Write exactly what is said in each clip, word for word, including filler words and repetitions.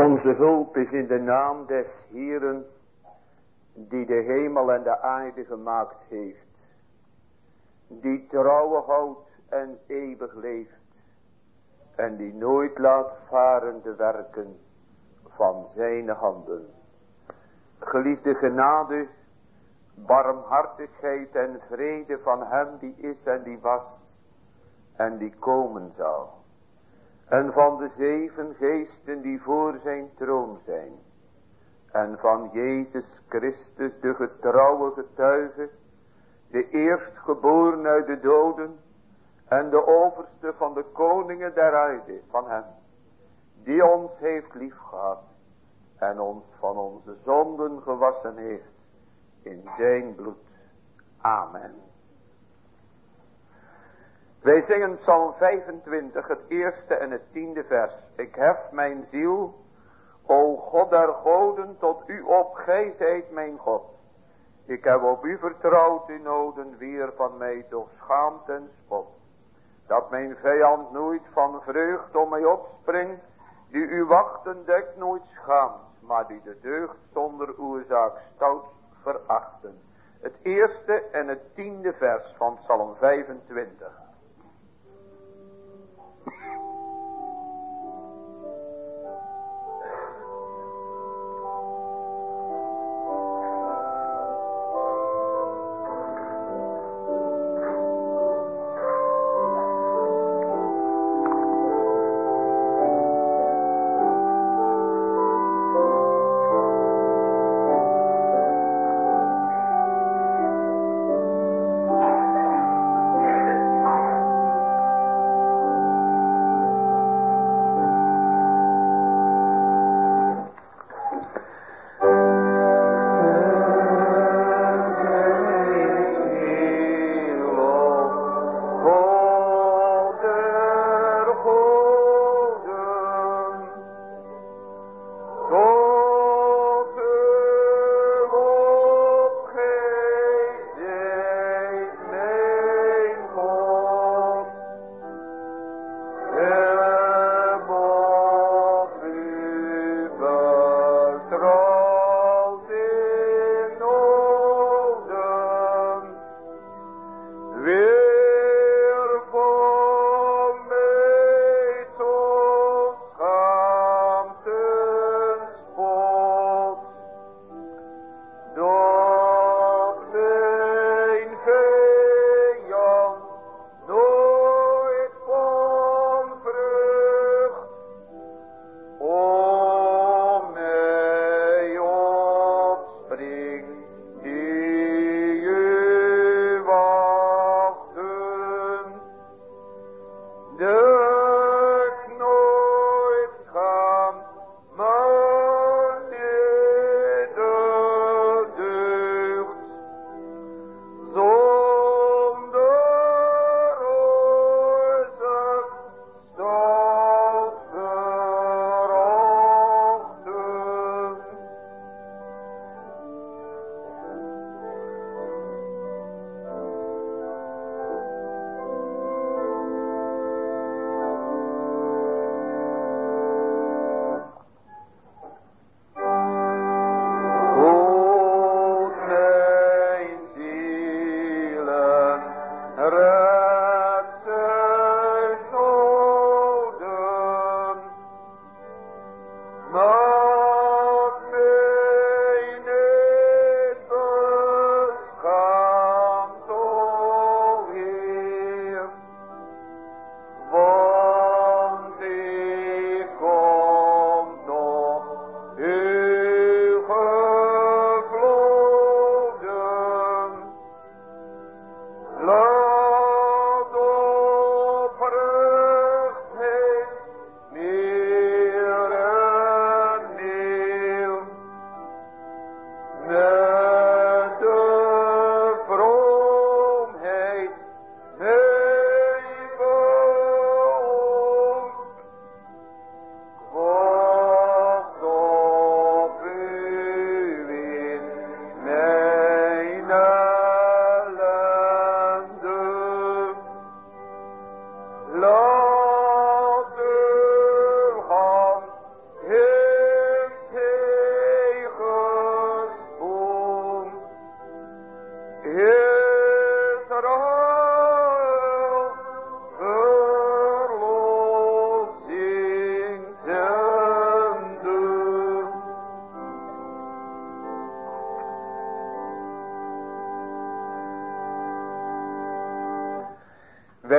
Onze hulp is in de naam des Heeren, die de hemel en de aarde gemaakt heeft, die trouwe houdt en eeuwig leeft, en die nooit laat varen de werken van zijn handen. Geliefde genade, barmhartigheid en vrede van hem die is en die was en die komen zal. En van de zeven geesten die voor zijn troon zijn. En van Jezus Christus de getrouwe getuige, de eerstgeboren uit de doden en de overste van de koningen der aarde, van hem, die ons heeft liefgehad en ons van onze zonden gewassen heeft in zijn bloed. Amen. Wij zingen Psalm vijfentwintig, het eerste en het tiende vers. Ik hef mijn ziel, o God der goden, tot u op, gij zijt mijn God. Ik heb op u vertrouwd in noden, weer van mij toch schaamt en spot. Dat mijn vijand nooit van vreugd om mij opspringt, die u wachten dekt nooit schaamt, maar die de deugd zonder oorzaak stout verachten. Het eerste en het tiende vers van Psalm vijfentwintig.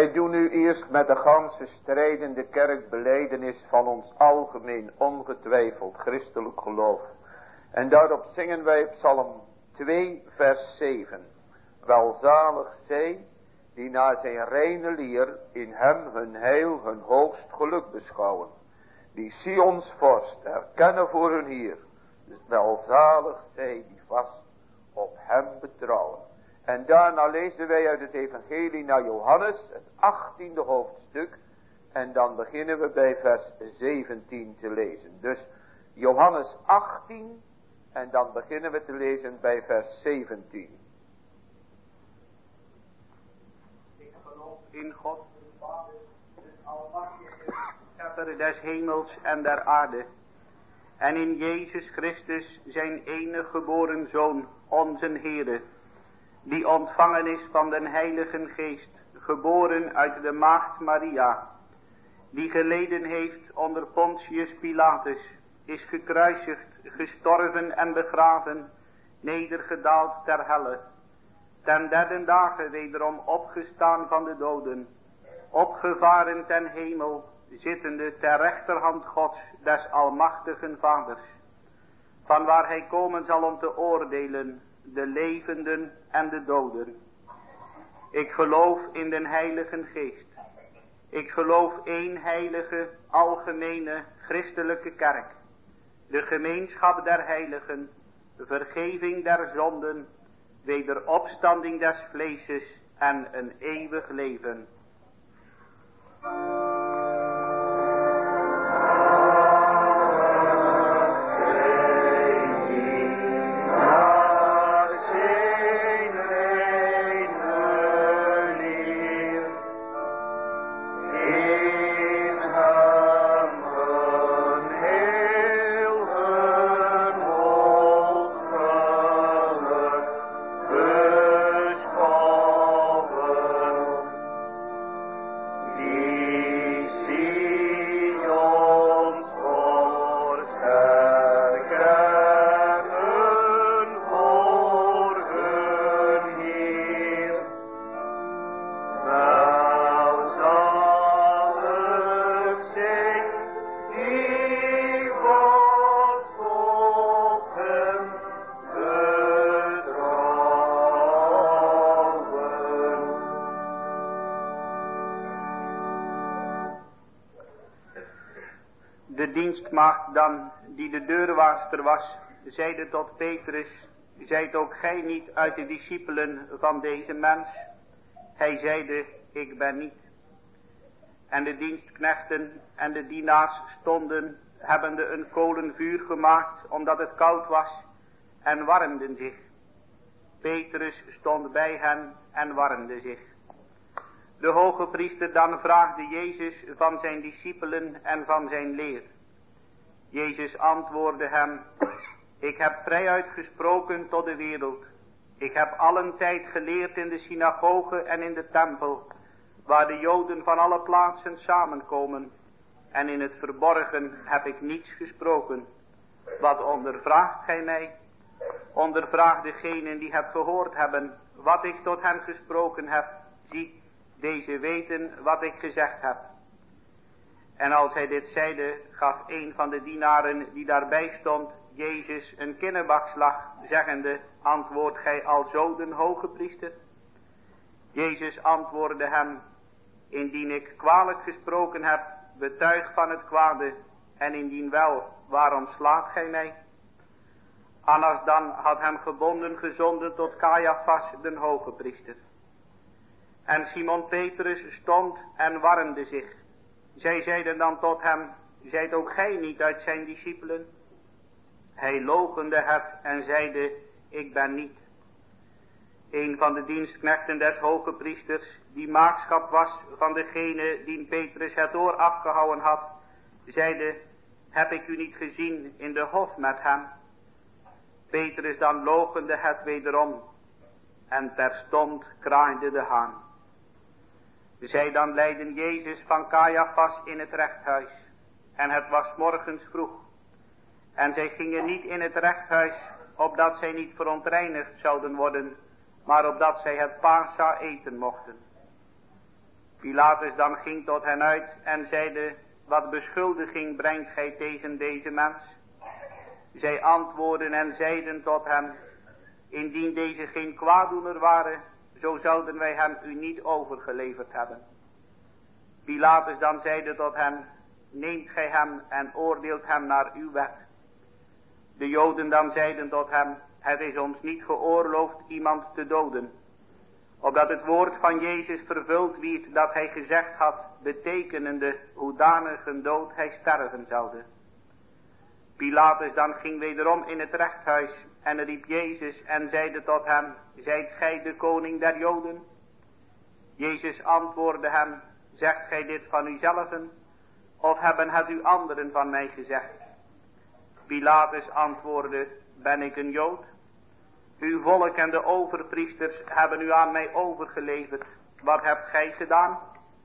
Wij doen nu eerst met de ganse strijdende kerkbelijdenis van ons algemeen ongetwijfeld christelijk geloof. En daarop zingen wij psalm twee vers zeven. Welzalig zij die na zijn reine leer in hem hun heil, hun hoogst geluk beschouwen. Die Sions vorst erkennen voor hun Heer. Welzalig zij die vast op hem betrouwen. En daarna lezen wij uit het evangelie naar Johannes, het achttiende hoofdstuk. En dan beginnen we bij vers zeventien te lezen. Dus Johannes achttien en dan beginnen we te lezen bij vers zeventien. Ik geloof in God, de Vader, de almachtige schepper des hemels en der aarde. En in Jezus Christus, zijn enige geboren Zoon, onze Heere, die ontvangen is van den Heiligen Geest, geboren uit de maagd Maria, die geleden heeft onder Pontius Pilatus, is gekruisigd, gestorven en begraven, nedergedaald ter helle, ten derde dagen wederom opgestaan van de doden, opgevaren ten hemel, zittende ter rechterhand Gods, des almachtigen Vaders, van waar hij komen zal om te oordelen de levenden en de doden. Ik geloof in den Heiligen Geest. Ik geloof één heilige, algemene, christelijke kerk, de gemeenschap der heiligen, vergeving der zonden, wederopstanding des vleeses en een eeuwig leven. De dienstmaagd dan, die de deurwaarster was, zeide tot Petrus: zijt ook gij niet uit de discipelen van deze mens? Hij zeide: ik ben niet. En de dienstknechten en de dienaars stonden, hebbende een kolenvuur gemaakt, omdat het koud was, en warmden zich. Petrus stond bij hen en warmde zich. De hoge priester dan vraagde Jezus van zijn discipelen en van zijn leer. Jezus antwoordde hem: ik heb vrijuit gesproken tot de wereld. Ik heb allen tijd geleerd in de synagoge en in de tempel, waar de Joden van alle plaatsen samenkomen. En in het verborgen heb ik niets gesproken. Wat ondervraagt gij mij? Ondervraag degenen die het gehoord hebben, wat ik tot hen gesproken heb. Zie, deze weten wat ik gezegd heb. En als hij dit zeide, gaf een van de dienaren die daarbij stond Jezus een kinnebakslag, zeggende: antwoord gij alzo den hoge priester? Jezus antwoordde hem: indien ik kwalijk gesproken heb, betuig van het kwade, en indien wel, waarom slaat gij mij? Annas dan had hem gebonden gezonden tot Caiaphas den hoge priester. En Simon Petrus stond en warmde zich. Zij zeiden dan tot hem: zijt ook gij niet uit zijn discipelen? Hij loochende het en zeide: ik ben niet. Een van de dienstknechten des hoge priesters, die maagschap was van degene die Petrus het oor afgehouwen had, zeide: heb ik u niet gezien in de hof met hem? Petrus dan loochende het wederom, en terstond kraaide de haan. Zij dan leidden Jezus van Caiaphas in het rechthuis, en het was morgens vroeg. En zij gingen niet in het rechthuis, opdat zij niet verontreinigd zouden worden, maar opdat zij het Pascha eten mochten. Pilatus dan ging tot hen uit en zeide, wat beschuldiging brengt gij tegen deze mens? Zij antwoordden en zeiden tot hem, indien deze geen kwaaddoener waren, zo zouden wij hem u niet overgeleverd hebben. Pilatus dan zeide tot hen, neemt gij hem en oordeelt hem naar uw wet. De Joden dan zeiden tot hem, het is ons niet geoorloofd iemand te doden, opdat het woord van Jezus vervuld wierd dat hij gezegd had, betekenende hoedanig een dood hij sterven zoude. Pilatus dan ging wederom in het rechthuis en riep Jezus en zeide tot hem, zijt gij de koning der Joden? Jezus antwoordde hem, zegt gij dit van uzelven, of hebben het u anderen van mij gezegd? Pilatus antwoordde, ben ik een Jood? Uw volk en de overpriesters hebben u aan mij overgeleverd. Wat hebt gij gedaan?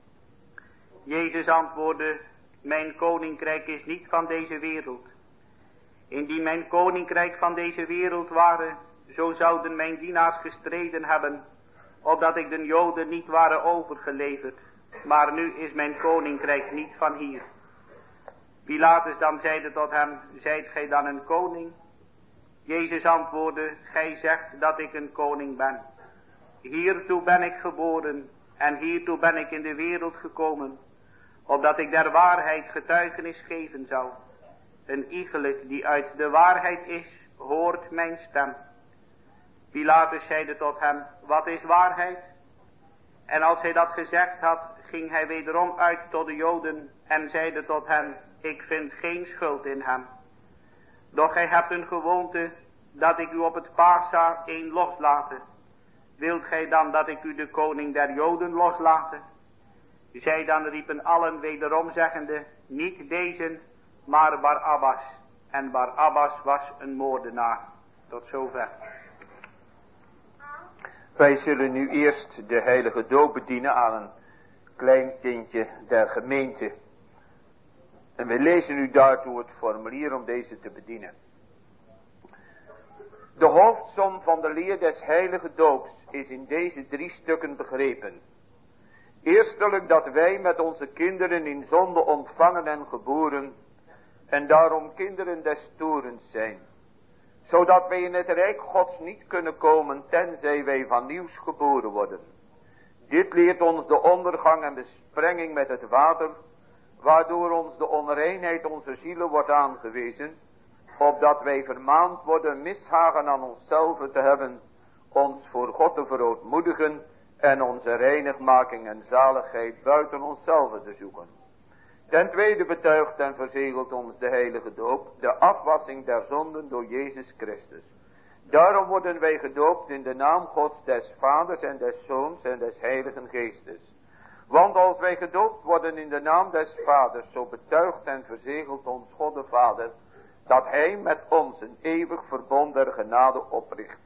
Jezus antwoordde, mijn koninkrijk is niet van deze wereld. Indien mijn koninkrijk van deze wereld ware, zo zouden mijn dienaars gestreden hebben, opdat ik de Joden niet waren overgeleverd. Maar nu is mijn koninkrijk niet van hier. Pilatus dan zeide tot hem, zijt gij dan een koning? Jezus antwoordde, gij zegt dat ik een koning ben. Hiertoe ben ik geboren en hiertoe ben ik in de wereld gekomen, opdat ik der waarheid getuigenis geven zou. Een iegelijk die uit de waarheid is, hoort mijn stem. Pilatus zeide tot hem, wat is waarheid? En als hij dat gezegd had, ging hij wederom uit tot de Joden en zeide tot hen, ik vind geen schuld in hem. Doch gij hebt een gewoonte dat ik u op het Pasa een loslaten. Wilt gij dan dat ik u de koning der Joden loslaten? Zij dan riepen allen wederom zeggende, niet deze, maar Barabbas. En Barabbas was een moordenaar. Tot zover. Wij zullen nu eerst de heilige doop bedienen aan een klein kindje der gemeente. En we lezen u daartoe het formulier om deze te bedienen. De hoofdsom van de leer des heilige doops is in deze drie stukken begrepen. Eerstelijk dat wij met onze kinderen in zonde ontvangen en geboren, en daarom kinderen des toorns zijn, zodat wij in het rijk Gods niet kunnen komen, tenzij wij van nieuws geboren worden. Dit leert ons de ondergang en besprenging met het water, waardoor ons de onreinheid onze zielen wordt aangewezen, opdat wij vermaand worden mishagen aan onszelf te hebben, ons voor God te verootmoedigen en onze reinigmaking en zaligheid buiten onszelf te zoeken. Ten tweede betuigt en verzegelt ons de heilige doop de afwassing der zonden door Jezus Christus. Daarom worden wij gedoopt in de naam Gods des Vaders en des Zoons en des Heiligen Geestes. Want als wij gedoopt worden in de naam des Vaders, zo betuigt en verzegelt ons God de Vader, dat hij met ons een eeuwig verbond der genade opricht.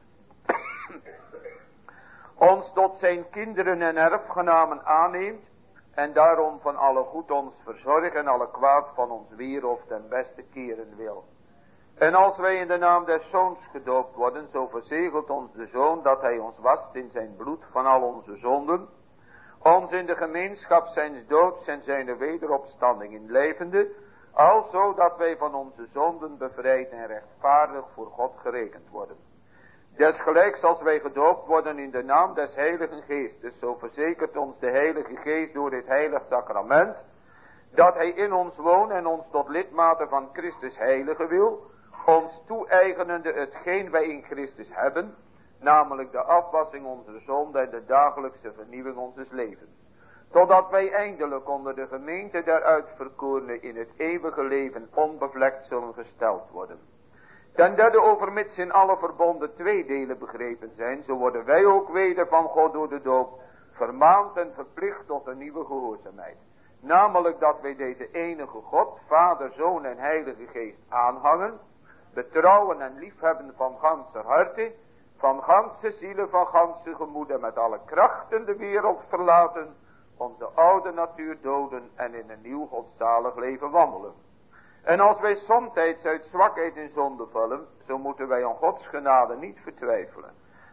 Ons tot zijn kinderen en erfgenamen aanneemt, en daarom van alle goed ons verzorgen en alle kwaad van ons weer of ten beste keren wil. En als wij in de naam des Zoons gedoopt worden, zo verzegelt ons de Zoon dat hij ons wast in zijn bloed van al onze zonden, ons in de gemeenschap zijns doods en zijn wederopstanding in levende, alzo dat wij van onze zonden bevrijd en rechtvaardig voor God gerekend worden. Desgelijks als wij gedoopt worden in de naam des Heiligen Geestes, zo verzekert ons de Heilige Geest door dit heilig sacrament, dat hij in ons woont en ons tot lidmaten van Christus heilige wil, ons toe-eigenende hetgeen wij in Christus hebben, namelijk de afwassing onze zonde en de dagelijkse vernieuwing onzes levens. Totdat wij eindelijk onder de gemeente der uitverkorenen in het eeuwige leven onbevlekt zullen gesteld worden. Ten derde overmits in alle verbonden twee delen begrepen zijn, zo worden wij ook weder van God door de doop vermaand en verplicht tot een nieuwe gehoorzaamheid. Namelijk dat wij deze enige God, Vader, Zoon en Heilige Geest aanhangen, betrouwen en liefhebben van ganse harte, van ganse zielen, van ganse gemoeden, met alle krachten de wereld verlaten, onze oude natuur doden en in een nieuw godzalig leven wandelen. En als wij somtijds uit zwakheid in zonde vallen, zo moeten wij aan Gods genade niet vertwijfelen.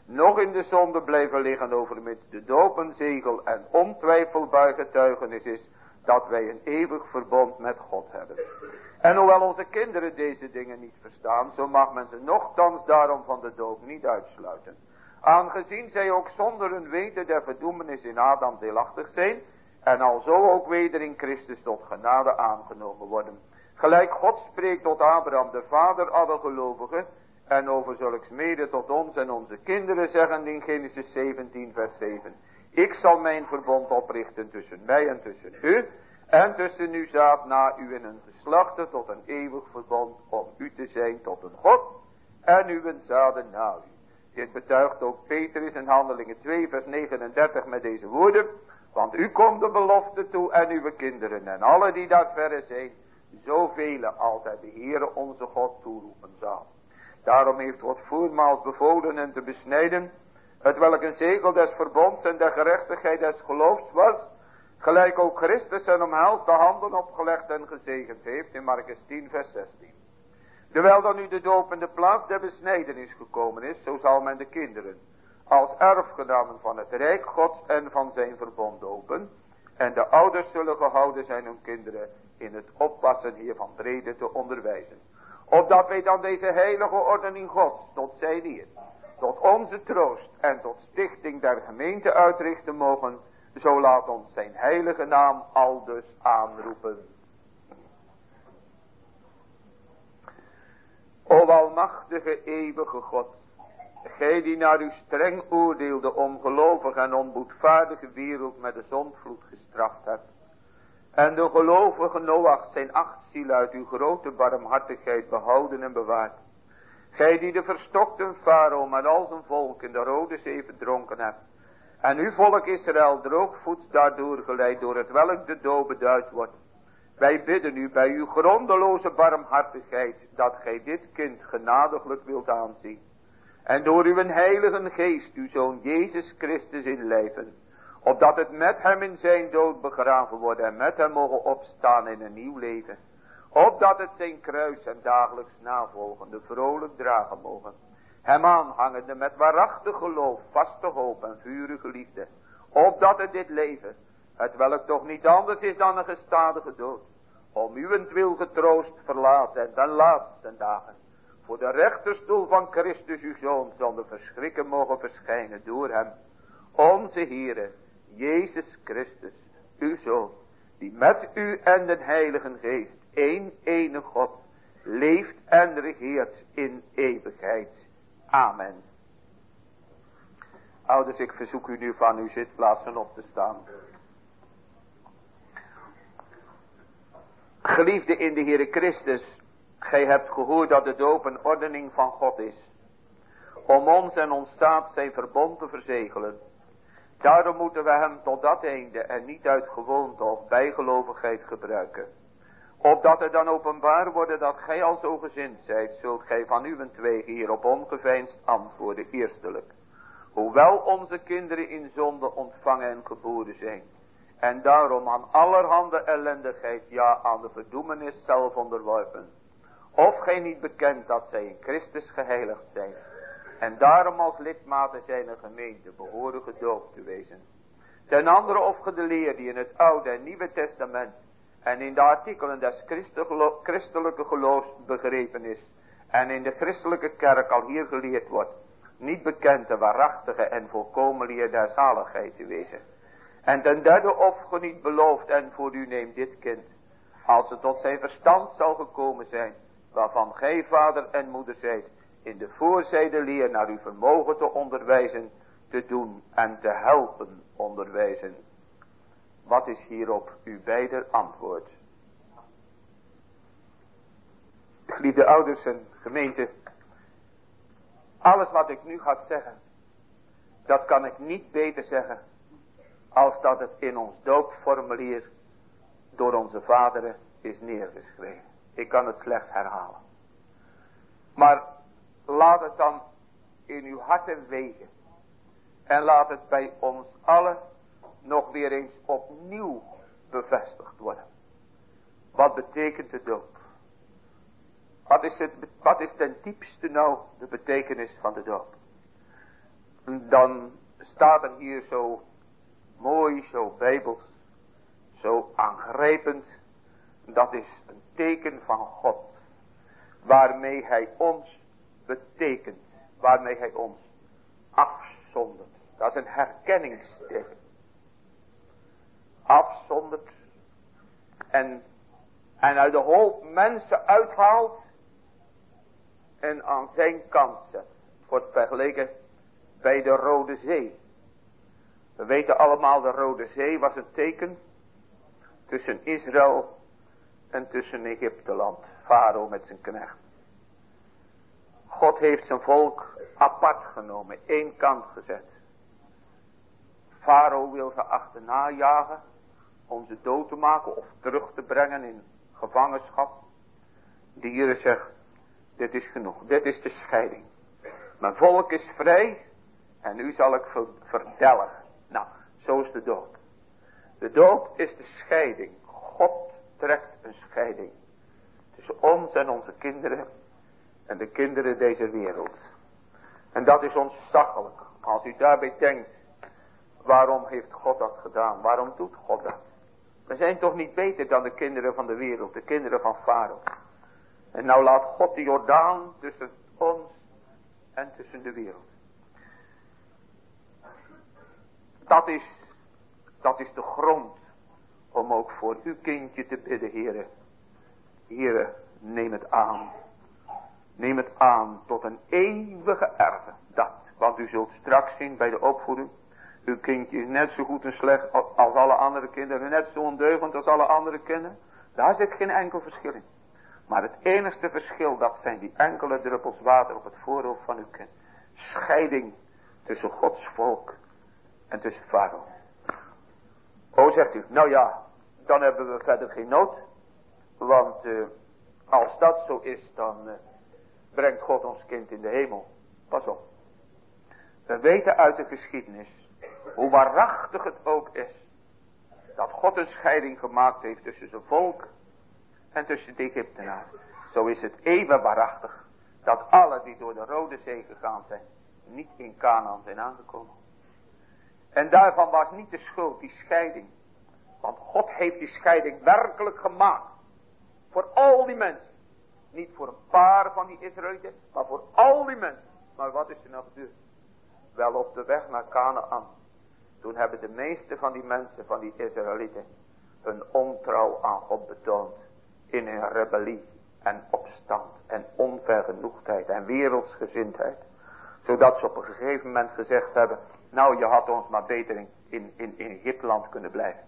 nog in de zonde blijven liggen overmits de doop een zegel en ontwijfelbaar getuigenis is dat wij een eeuwig verbond met God hebben. En hoewel onze kinderen deze dingen niet verstaan, zo mag men ze nochtans daarom van de doop niet uitsluiten. Aangezien zij ook zonder hun weten der verdoemenis in Adam deelachtig zijn, en alzo ook weder in Christus tot genade aangenomen worden. Gelijk God spreekt tot Abraham, de vader aller gelovigen, en over zulks mede tot ons en onze kinderen zeggen in Genesis zeventien vers zeven. Ik zal mijn verbond oprichten tussen mij en tussen u, en tussen uw zaad na u en een geslachte tot een eeuwig verbond, om u te zijn tot een God, en uw zaden na u. Dit betuigt ook Petrus in Handelingen twee vers negenendertig met deze woorden. Want u komt de belofte toe en uw kinderen en alle die daar verre zijn, zoveel als hij de Heere onze God toeroepen zal. Daarom heeft God voormaals bevolen hen te besnijden, het welk een zegel des verbonds en der gerechtigheid des geloofs was, gelijk ook Christus en omhels de handen opgelegd en gezegend heeft in Markus tien vers zestien. Terwijl dan nu de doop in de plaats der besnijdenis gekomen is, zo zal men de kinderen als erfgenamen van het rijk Gods en van zijn verbond dopen, en de ouders zullen gehouden zijn hun kinderen in het oppassen hiervan treden te onderwijzen. Opdat wij dan deze heilige ordening Gods tot zijn eer, tot onze troost en tot stichting der gemeente uitrichten mogen, zo laat ons zijn heilige naam aldus aanroepen. O almachtige eeuwige God, gij die naar uw streng oordeel de ongelovige en onboedvaardige wereld met de zondvloed gestraft hebt, en de gelovige Noach zijn acht ziel uit uw grote barmhartigheid behouden en bewaard. Gij die de verstokte farao met al zijn volk in de Rode Zee verdronken hebt, en uw volk Israël droogvoets daardoor geleid door het welk de dood beduid wordt. Wij bidden u bij uw grondeloze barmhartigheid dat gij dit kind genadiglijk wilt aanzien. En door uw heilige geest uw Zoon Jezus Christus inlijven, opdat het met hem in zijn dood begraven wordt en met hem mogen opstaan in een nieuw leven. Opdat het zijn kruis en dagelijks navolgende vrolijk dragen mogen. Hem aanhangende met waarachtig geloof, vaste hoop en vurige liefde. Opdat het dit leven, het welk toch niet anders is dan een gestadige dood, om uwentwil getroost verlaat en ten laatste dagen voor de rechterstoel van Christus uw Zoon zonder verschrikken mogen verschijnen door hem, onze Heere, Jezus Christus, uw Zoon, die met u en den Heilige Geest, één enige God, leeft en regeert in eeuwigheid. Amen. Ouders, ik verzoek u nu van uw zitplaatsen op te staan. Geliefde in de Heere Christus, gij hebt gehoord dat de doop een ordening van God is, om ons en ons zaad zijn verbond te verzegelen. Daarom moeten we hem tot dat einde en niet uit gewoonte of bijgelovigheid gebruiken. Opdat er dan openbaar worden dat gij al zo gezind zijt, zult gij van uwentwege hierop ongeveinsd antwoorden. Eerstelijk, hoewel onze kinderen in zonde ontvangen en geboren zijn, en daarom aan allerhande ellendigheid, ja aan de verdoemenis zelf onderworpen, of gij niet bekent dat zij in Christus geheiligd zijn, en daarom als lidmaten zijner gemeente behoren gedoopt te wezen. Ten andere of ge de leer die in het Oude en Nieuwe Testament en in de artikelen des christelijke geloofs begrepen is, en in de christelijke kerk al hier geleerd wordt, niet bekend de waarachtige en volkomen leer der zaligheid te wezen. En ten derde of ge niet belooft en voor u neemt dit kind, als het tot zijn verstand zal gekomen zijn, waarvan gij vader en moeder zijt, in de voorzijde leer naar uw vermogen te onderwijzen, te doen en te helpen onderwijzen. Wat is hierop uw beider antwoord? Geliefde ouders en gemeente, alles wat ik nu ga zeggen, dat kan ik niet beter zeggen als dat het in ons doopformulier door onze vaderen is neergeschreven. Ik kan het slechts herhalen. Maar laat het dan in uw harten wegen. En laat het bij ons allen nog weer eens opnieuw bevestigd worden. Wat betekent de doop? Wat is, het, wat is ten diepste nou de betekenis van de doop? dan staat er hier zo mooi, zo bijbels, zo aangrijpend. Dat is een teken van God, waarmee hij ons betekent, waarmee hij ons afzondert. Dat is een herkenningsteken. Afzondert en, en uit de hoop mensen uithaalt en aan zijn kant zet. Wordt vergeleken bij de Rode Zee. We weten allemaal, de Rode Zee was een teken tussen Israël en tussen Egypteland. Farao met zijn knecht. God heeft zijn volk apart genomen, één kant gezet. Farao wil ze achterna jagen om ze dood te maken of terug te brengen in gevangenschap. De Heere zegt, dit is genoeg, dit is de scheiding. Mijn volk is vrij en u zal ik verdelgen. Nou, zo is de doop. De doop is de scheiding. God trekt een scheiding tussen ons en onze kinderen en de kinderen deze wereld. En dat is ontzaglijk. Als u daarbij denkt, waarom heeft God dat gedaan? Waarom doet God dat? We zijn toch niet beter dan de kinderen van de wereld, de kinderen van Farao. En nou laat God de Jordaan tussen ons en tussen de wereld. Dat is, dat is de grond om ook voor uw kindje te bidden, Heere. Heere, neem het aan. Neem het aan tot een eeuwige erve. Dat, want u zult straks zien bij de opvoeding. Uw kindje is net zo goed en slecht als alle andere kinderen. Net zo ondeugend als alle andere kinderen. Daar zit geen enkel verschil in. Maar het enigste verschil, dat zijn die enkele druppels water op het voorhoofd van uw kind. Scheiding tussen Gods volk en tussen Farao. O, zegt u, nou ja, dan hebben we verder geen nood. Want uh, als dat zo is, dan uh, brengt God ons kind in de hemel. Pas op. We weten uit de geschiedenis, hoe waarachtig het ook is, dat God een scheiding gemaakt heeft tussen zijn volk en tussen de Egyptenaren. Zo is het even waarachtig dat alle die door de Rode Zee gegaan zijn, niet in Kanaan zijn aangekomen. En daarvan was niet de schuld, die scheiding. Want God heeft die scheiding werkelijk gemaakt. Voor al die mensen. Niet voor een paar van die Israëlieten, maar voor al die mensen. Maar wat is er nou gebeurd? Wel, op de weg naar Kanaan. Toen hebben de meeste van die mensen, van die Israëlieten, hun ontrouw aan God betoond. In hun rebellie en opstand en onvergenoegdheid en wereldsgezindheid. Zodat ze op een gegeven moment gezegd hebben, nou, je had ons maar beter in, in, in, in Egypteland kunnen blijven.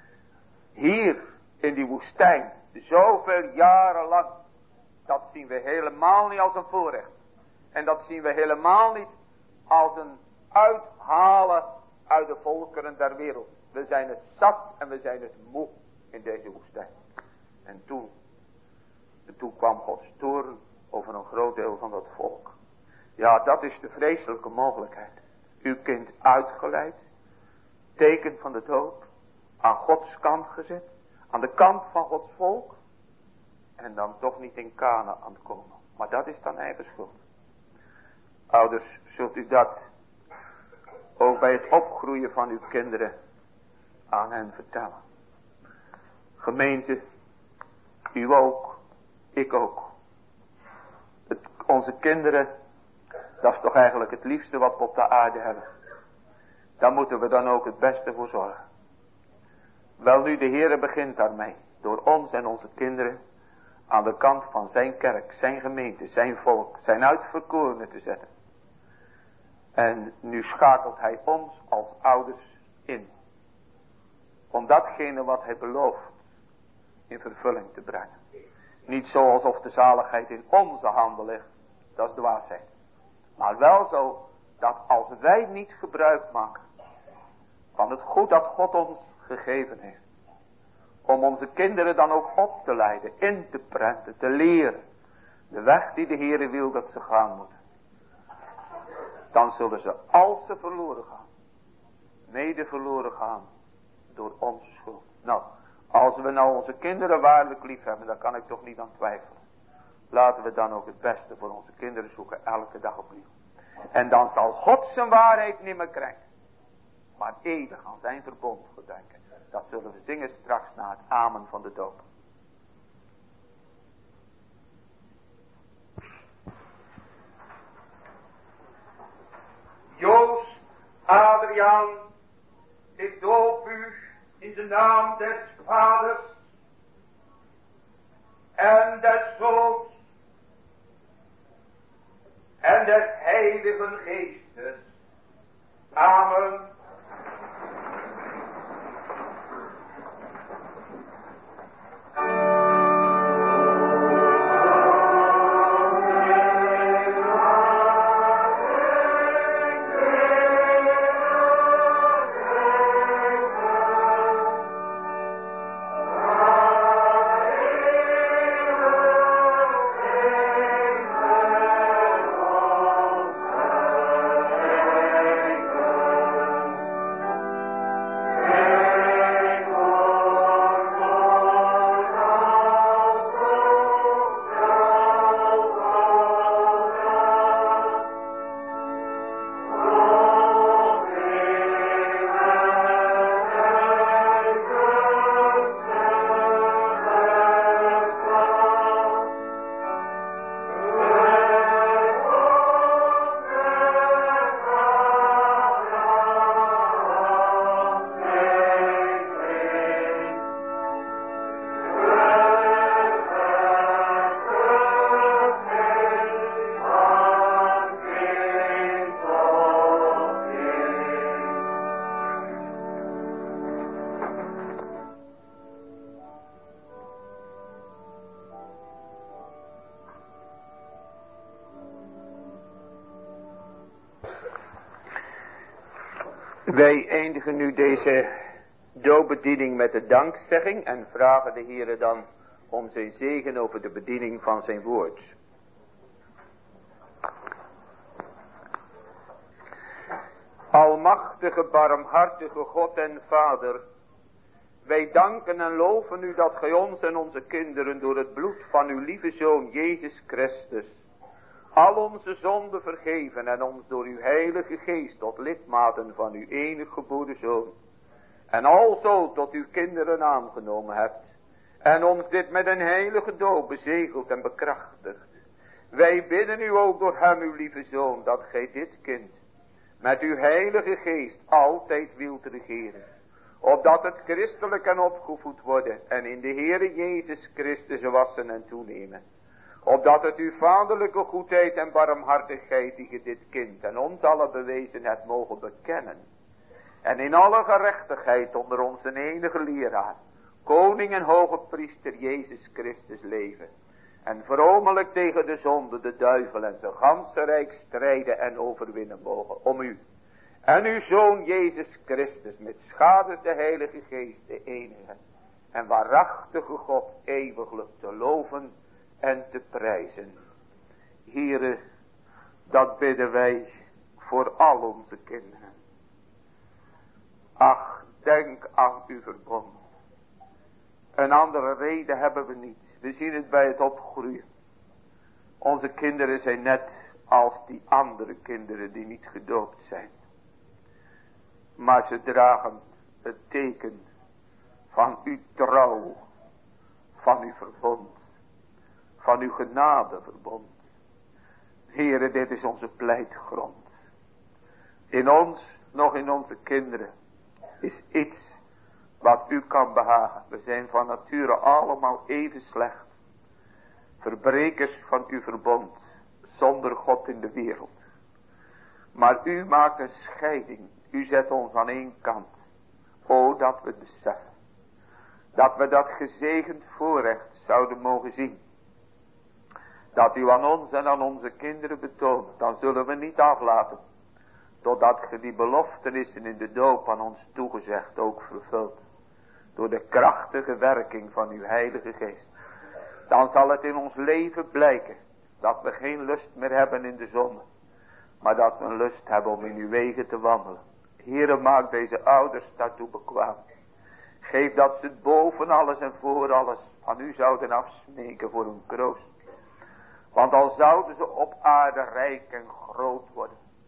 Hier in die woestijn, zoveel jaren lang, dat zien we helemaal niet als een voorrecht. En dat zien we helemaal niet als een uithalen uit de volkeren der wereld. We zijn het zat en we zijn het moe in deze woestijn. En toen, en toen kwam Gods toorn over een groot deel van dat volk. Ja, dat is de vreselijke mogelijkheid. Uw kind uitgeleid, teken van de doop, aan Gods kant gezet, aan de kant van Gods volk, en dan toch niet in Kanaan komen. Maar dat is dan eigen schuld. Ouders, zult u dat ook bij het opgroeien van uw kinderen aan hen vertellen. Gemeente, u ook, ik ook. Het, onze kinderen, dat is toch eigenlijk het liefste wat we op de aarde hebben. Daar moeten we dan ook het beste voor zorgen. Wel nu, de Heere begint daarmee. Door ons en onze kinderen aan de kant van zijn kerk, zijn gemeente, zijn volk, zijn uitverkorenen te zetten. En nu schakelt hij ons als ouders in. Om datgene wat hij belooft in vervulling te brengen. Niet zo alsof de zaligheid in onze handen ligt. Dat is dwaasheid. Maar wel zo dat als wij niet gebruik maken van het goed dat God ons gegeven heeft. Om onze kinderen dan ook op te leiden, in te prenten, te leren. De weg die de Heere wil dat ze gaan moeten. Dan zullen ze, als ze verloren gaan, mede verloren gaan door onze schuld. Nou, als we nou onze kinderen waarlijk lief hebben, daar kan ik toch niet aan twijfelen. Laten we dan ook het beste voor onze kinderen zoeken, elke dag opnieuw. En dan zal God zijn waarheid niet meer krijgen. Maar eeuwig aan zijn verbond gedenken. Dat zullen we zingen straks na het amen van de doop. Joost Adriaan, ik doop u in de naam des Vaders en des Zoons en des Heiligen Geestes. Amen. Wij eindigen nu deze doopbediening met de dankzegging en vragen de Heere dan om zijn zegen over de bediening van zijn woord. Almachtige, barmhartige God en Vader, wij danken en loven u dat gij ons en onze kinderen door het bloed van uw lieve Zoon Jezus Christus al onze zonden vergeven en ons door uw heilige geest tot lidmaten van uw enige geboren Zoon en alzo tot uw kinderen aangenomen hebt en ons dit met een heilige doop bezegeld en bekrachtigd. Wij bidden u ook door hem uw lieve Zoon dat gij dit kind met uw heilige geest altijd wilt regeren, opdat het christelijk en opgevoed worden en in de Heere Jezus Christus wassen en toenemen. Opdat het uw vaderlijke goedheid en barmhartigheid die ge dit kind en ons allen bewezen hebt mogen bekennen. En in alle gerechtigheid onder onze enige leraar, koning en hoge priester Jezus Christus leven. En vromelijk tegen de zonde, de duivel en zijn ganse rijk strijden en overwinnen mogen. Om u en uw Zoon Jezus Christus met schade de Heilige Geest, de enige en waarachtige God, eeuwiglijk te loven en te prijzen. Heere, dat bidden wij voor al onze kinderen. Ach, denk aan uw verbond. Een andere reden hebben we niet. We zien het bij het opgroeien. Onze kinderen zijn net als die andere kinderen die niet gedoopt zijn. Maar ze dragen het teken van uw trouw, van uw verbond, van uw genadeverbond. Heere, dit is onze pleitgrond. In ons, nog in onze kinderen, is iets wat u kan behagen. We zijn van nature allemaal even slecht. Verbrekers van uw verbond, zonder God in de wereld. Maar u maakt een scheiding. U zet ons aan één kant. O, dat we beseffen. Dat we dat gezegend voorrecht zouden mogen zien. Dat u aan ons en aan onze kinderen betoont. Dan zullen we niet aflaten. Totdat ge die beloftenissen in de doop aan ons toegezegd ook vervult. Door de krachtige werking van uw heilige geest. Dan zal het in ons leven blijken. Dat we geen lust meer hebben in de zonde. Maar dat we een lust hebben om in uw wegen te wandelen. Heere, maak deze ouders daartoe bekwaam. Geef dat ze het boven alles en voor alles van u zouden afsmeken voor hun kroost. Want al zouden ze op aarde rijk en groot worden.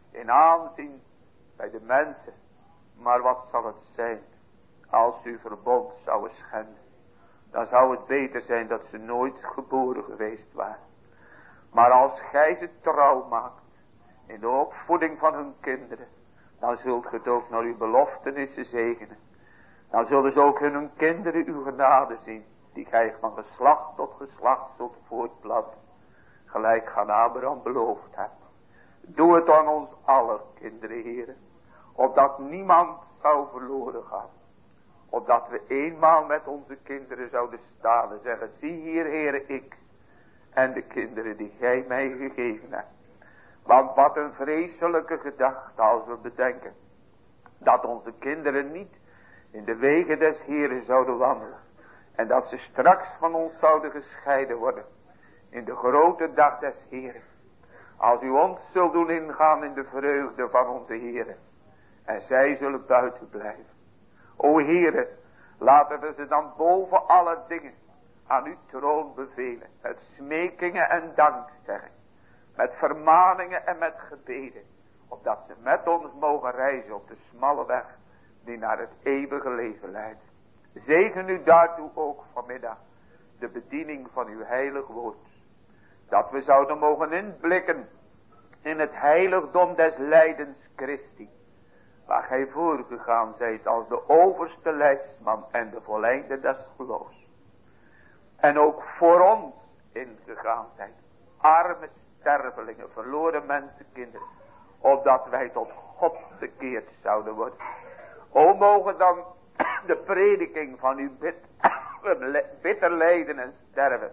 in aanzien bij de mensen. Maar wat zal het zijn als u verbond zouden schenden? Dan zou het beter zijn dat ze nooit geboren geweest waren. Maar als gij ze trouw maakt in de opvoeding van hun kinderen, dan zult ge het ook naar uw beloftenissen zegenen. Dan zullen ze ook hun kinderen uw genade zien, die gij van geslacht tot geslacht zult voortplanten, gelijk gaan Abraham beloofd hebt. Doe het aan ons aller kinderen, Heere, opdat niemand zou verloren gaan. Opdat we eenmaal met onze kinderen zouden staan en zeggen, zie hier, Heere, ik en de kinderen die gij mij gegeven hebt. Want wat een vreselijke gedachte als we bedenken dat onze kinderen niet in de wegen des Heeren zouden wandelen. En dat ze straks van ons zouden gescheiden worden in de grote dag des Heeren. Als u ons zult doen ingaan in de vreugde van onze Heeren. En zij zullen buiten blijven. O Heere, laten we ze dan boven alle dingen aan uw troon bevelen. Met smekingen en dankzegging. Met vermaningen en met gebeden. Opdat ze met ons mogen reizen op de smalle weg die naar het eeuwige leven leidt. Zegen u daartoe ook vanmiddag de bediening van uw heilig woord. Dat we zouden mogen inblikken in het heiligdom des lijdens Christi. Waar gij voorgegaan zijt als de overste leidsman en de volleinder des geloofs. En ook voor ons ingegaan zijt. Arme stervelingen, verloren mensenkinderen. Opdat wij tot God bekeerd zouden worden. O mogen dan de prediking van uw bid, bitter lijden en sterven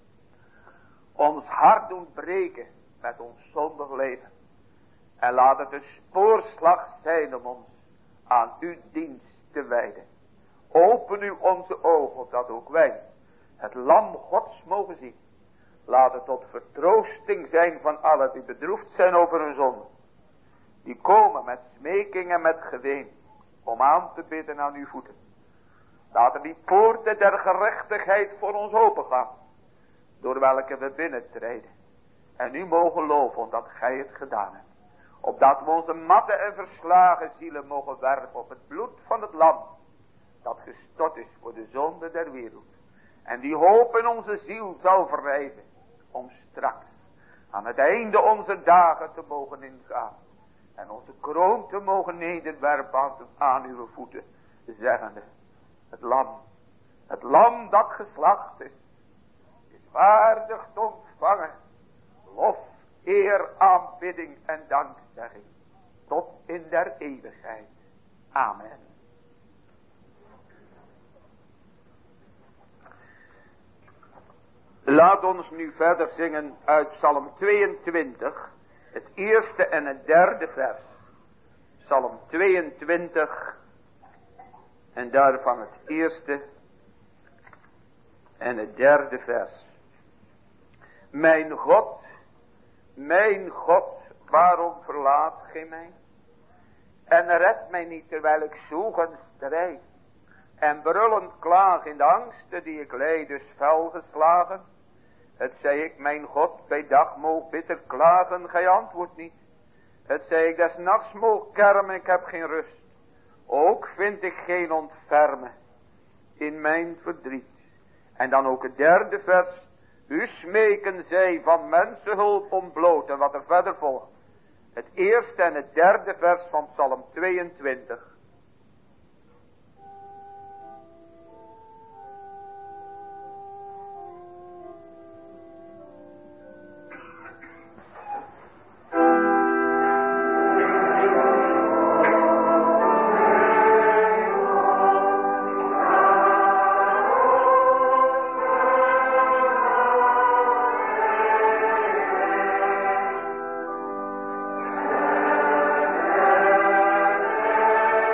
ons hart doen breken met ons zondig leven. En laat het een spoorslag zijn om ons aan uw dienst te wijden. Open u onze ogen, opdat ook wij het lam Gods mogen zien. Laat het tot vertroosting zijn van allen die bedroefd zijn over hun zonde. Die komen met smeking en met geween om aan te bidden aan uw voeten. Laten die poorten der gerechtigheid voor ons opengaan, door welke we binnentreden. En u mogen loven omdat gij het gedaan hebt. Opdat we onze matte en verslagen zielen mogen werpen op het bloed van het lam, dat gestort is voor de zonde der wereld. En die hoop in onze ziel zal verrijzen, om straks aan het einde onze dagen te mogen ingaan. En onze kroon te mogen nederwerpen aan uw voeten, zeggende, het lam, het lam dat geslacht is, is waardig te ontvangen, lof, eer, aanbidding en dankzegging, tot in der eeuwigheid. Amen. Laat ons nu verder zingen uit Psalm tweeëntwintig, het eerste en het derde vers. Psalm tweeëntwintig en daarvan het eerste en het derde vers. Mijn God, mijn God, waarom verlaat gij mij? En red mij niet terwijl ik zoek en strijd. En brullend klaag in de angsten die ik leid, dus fel geslagen. Het zei ik, mijn God, bij dag moog bitter klagen, gij antwoordt niet. Het zei ik, des nachts moog kermen, ik heb geen rust. Ook vind ik geen ontfermen in mijn verdriet. En dan ook het derde vers. U smeken zij van mensenhulp ontbloot. En wat er verder volgt. Het eerste en het derde vers van Psalm tweeëntwintig. Amen.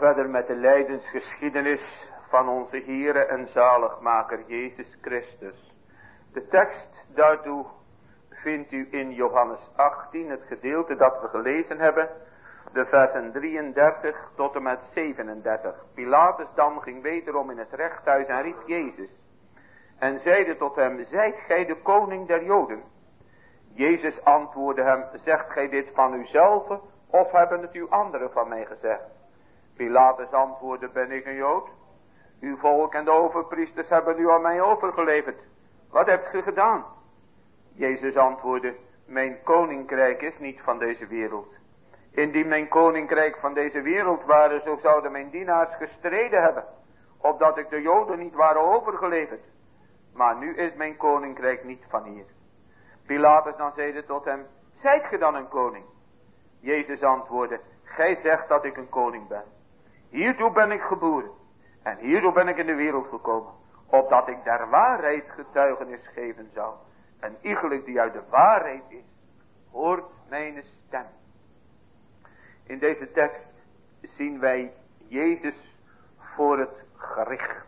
verder met de lijdensgeschiedenis van onze Heere en Zaligmaker Jezus Christus. De tekst daartoe vindt u in Johannes achttien, het gedeelte dat we gelezen hebben, de versen drieëndertig tot en met zevenendertig. Pilatus dan ging wederom in het rechthuis en riep Jezus en zeide tot hem: zijt gij de koning der Joden? Jezus antwoordde hem: zegt gij dit van uzelf, of hebben het uw anderen van mij gezegd? Pilatus antwoordde: ben ik een Jood? Uw volk en de overpriesters hebben u aan mij overgeleverd. Wat hebt ge gedaan? Jezus antwoordde: mijn koninkrijk is niet van deze wereld. Indien mijn koninkrijk van deze wereld waren, zo zouden mijn dienaars gestreden hebben, opdat ik de Joden niet waren overgeleverd. Maar nu is mijn koninkrijk niet van hier. Pilatus dan zeide tot hem: zijt ge dan een koning? Jezus antwoordde: gij zegt dat ik een koning ben. Hiertoe ben ik geboren en hiertoe ben ik in de wereld gekomen, opdat ik der waarheid getuigenis geven zou. En iegelijk die uit de waarheid is, hoort mijn stem. In deze tekst zien wij Jezus voor het gericht.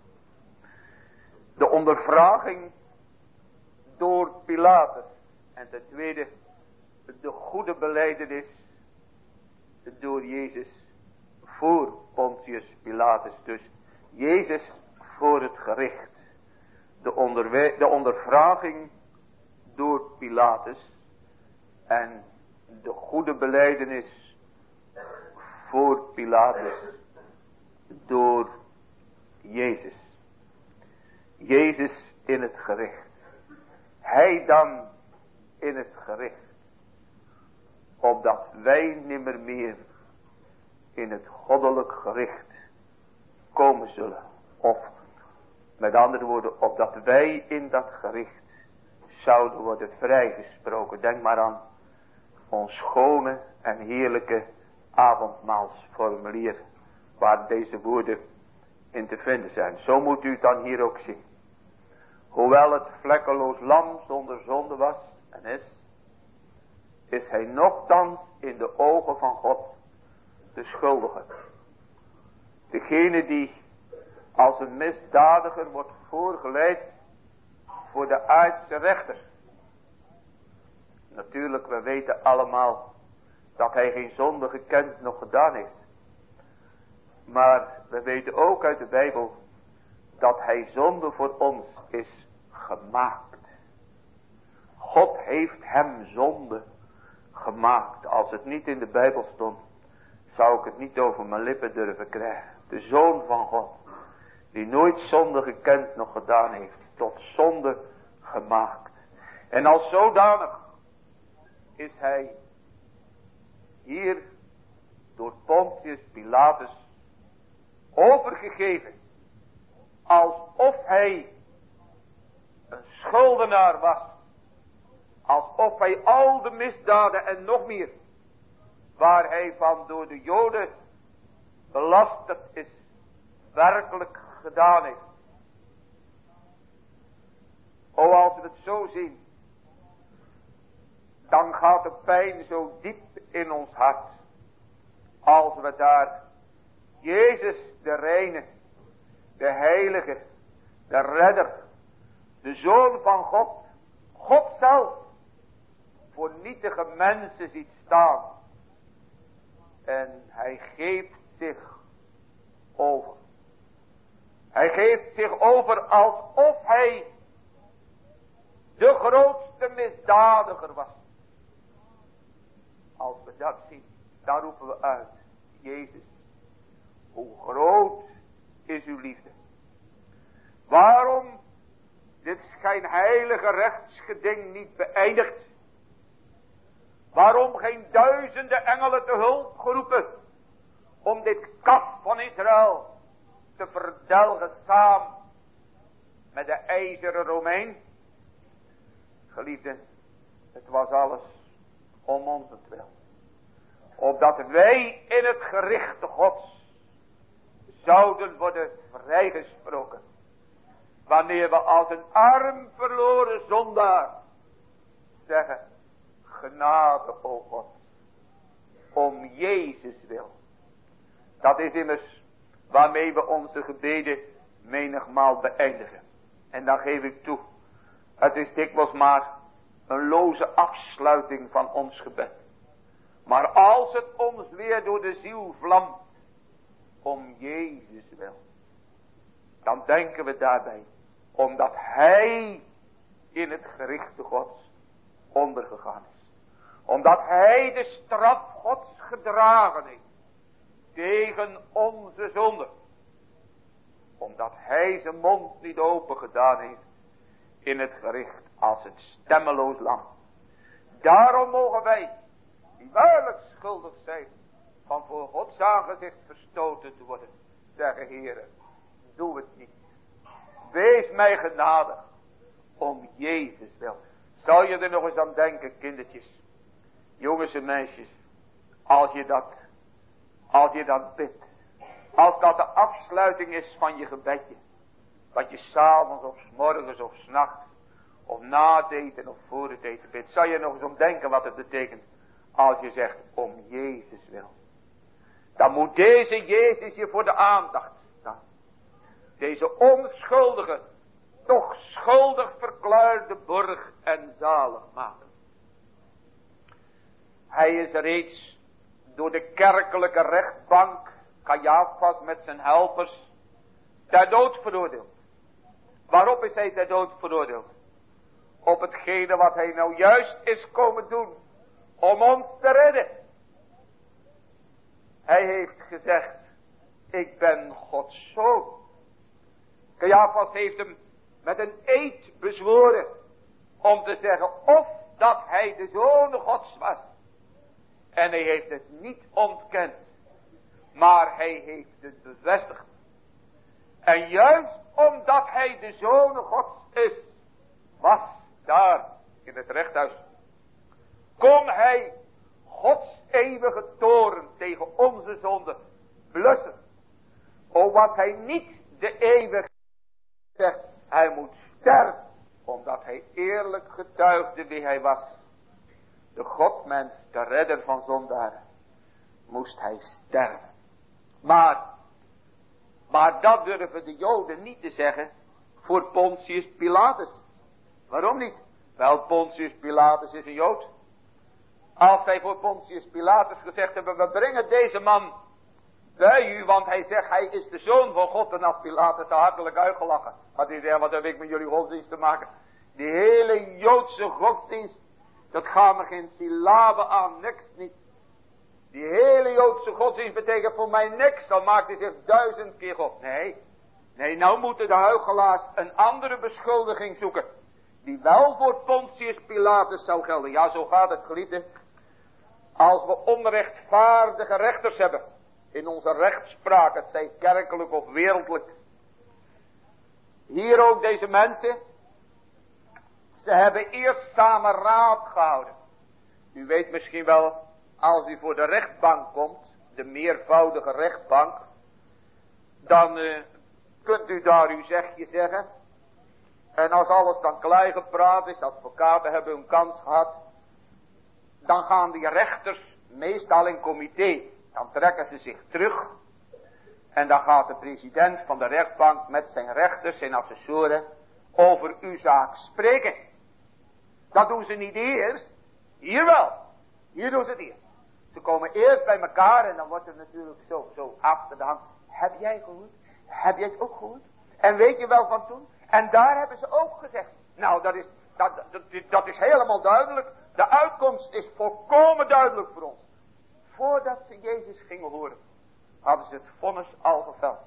De ondervraging door Pilatus. En ten tweede de goede belijdenis door Jezus voor Pontius Pilatus. Dus Jezus voor het gericht. De, onderwe- de ondervraging door Pilatus. En de goede belijdenis voor Pilatus door Jezus. Jezus in het gericht. Hij dan in het gericht. Opdat wij nimmer meer in het goddelijk gericht komen zullen. Of met andere woorden, opdat wij in dat gericht zouden worden vrijgesproken. Denk maar aan ons schone en heerlijke avondmaalsformulier, waar deze woorden in te vinden zijn. Zo moet u het dan hier ook zien. Hoewel het vlekkeloos lam zonder zonde was en is, is hij nochtans in de ogen van God de schuldige. Degene die als een misdadiger wordt voorgeleid voor de aardse rechter. Natuurlijk, we weten allemaal dat hij geen zonde gekend nog gedaan heeft. Maar we weten ook uit de Bijbel dat hij zonde voor ons is gemaakt. God heeft hem zonde gemaakt. Als het niet in de Bijbel stond, zou ik het niet over mijn lippen durven krijgen. De Zoon van God, die nooit zonde gekend nog gedaan heeft, tot zonde gemaakt. En als zodanig is hij hier door Pontius Pilatus overgegeven, alsof hij een schuldenaar was, alsof hij al de misdaden en nog meer, waar hij van door de Joden belasterd is, werkelijk gedaan heeft. O, als we het zo zien, dan gaat de pijn zo diep in ons hart, als we daar Jezus de reine, de heilige, de redder, de Zoon van God, God zelf, voor nietige mensen ziet staan. En hij geeft zich over. Hij geeft zich over alsof hij de grootste misdadiger was. Als we dat zien, dan roepen we uit: Jezus, hoe groot is uw liefde. Waarom dit schijnheilige rechtsgeding niet beëindigd? Waarom geen duizenden engelen te hulp geroepen om dit kaf van Israël te verdelgen samen met de ijzeren Romein? Geliefden, het was alles om ontwil. Opdat wij in het gericht Gods zouden worden vrijgesproken. Wanneer we als een arm verloren zondaar zeggen: genade, o God, om Jezus wil. Dat is immers waarmee we onze gebeden menigmaal beëindigen. En dan geef ik toe, het is dikwijls maar een loze afsluiting van ons gebed. Maar als het ons weer door de ziel vlamt, om Jezus wil, dan denken we daarbij, omdat Hij in het gerichte Gods ondergegaan is. Omdat Hij de straf Gods gedragen heeft tegen onze zonde. Omdat Hij zijn mond niet open gedaan heeft in het gericht als het stemmeloos lam. Daarom mogen wij, die waarlijk schuldig zijn, van voor Gods aangezicht verstoten te worden, zeggen: Heere, doe het niet. Wees mij genadig, om Jezus wil. Zou je er nog eens aan denken, kindertjes, jongens en meisjes, als je dat, als je dat bidt, als dat de afsluiting is van je gebedje, wat je s'avonds of 's morgens of 's nachts, of na het eten of voor het eten bidt, zou je nog eens om denken wat het betekent, als je zegt: om Jezus wil. Dan moet deze Jezus je voor de aandacht staan. Deze onschuldige, toch schuldig verklaarde borg en zalig maken. Hij is reeds door de kerkelijke rechtbank, Caiaphas met zijn helpers, ter dood veroordeeld. Waarop is hij ter dood veroordeeld? Op hetgene wat hij nou juist is komen doen, om ons te redden. Hij heeft gezegd: ik ben Gods zoon. Caiaphas heeft hem met een eed bezworen om te zeggen of dat hij de zoon Gods was. En hij heeft het niet ontkend, maar hij heeft het bevestigd. En juist omdat hij de zoon Gods is, was daar in het rechthuis, kon hij Gods eeuwige toorn tegen onze zonde blussen. O, wat hij niet de eeuwige zegt, hij moet sterven, omdat hij eerlijk getuigde wie hij was. De Godmens, de redder van zondaren, moest hij sterven. Maar, maar dat durven de Joden niet te zeggen voor Pontius Pilatus. Waarom niet? Wel, Pontius Pilatus is een Jood. Als zij voor Pontius Pilatus gezegd hebben: we brengen deze man bij u, want hij zegt hij is de zoon van God, en had Pilatus hartelijk uitgelachen. Had hij gezegd: wat heb ik met jullie godsdienst te maken? Die hele Joodse godsdienst, dat gaat me geen syllabe aan, niks niet. Die hele Joodse godsdienst betekent voor mij niks, dan maakt hij zich duizend keer God. Nee, nee, nou moeten de huichelaars een andere beschuldiging zoeken, die wel voor Pontius Pilatus zou gelden. Ja, zo gaat het, geliefde. Als we onrechtvaardige rechters hebben in onze rechtspraak, het zij kerkelijk of wereldlijk. Hier ook deze mensen, ze hebben eerst samen raad gehouden. U weet misschien wel, als u voor de rechtbank komt, de meervoudige rechtbank, dan uh, kunt u daar uw zegje zeggen. En als alles dan klaar gepraat is, advocaten hebben hun kans gehad, dan gaan die rechters meestal in comité, dan trekken ze zich terug. En dan gaat de president van de rechtbank met zijn rechters en assessoren over uw zaak spreken. Dat doen ze niet eerst, hier wel, hier doen ze het eerst. Ze komen eerst bij elkaar en dan wordt er natuurlijk zo, zo achter de hand: heb jij gehoord? Heb jij het ook gehoord? En weet je wel van toen? En daar hebben ze ook gezegd: nou, dat is, dat, dat, dat is helemaal duidelijk. De uitkomst is volkomen duidelijk voor ons. Voordat ze Jezus gingen horen, hadden ze het vonnis al geveld.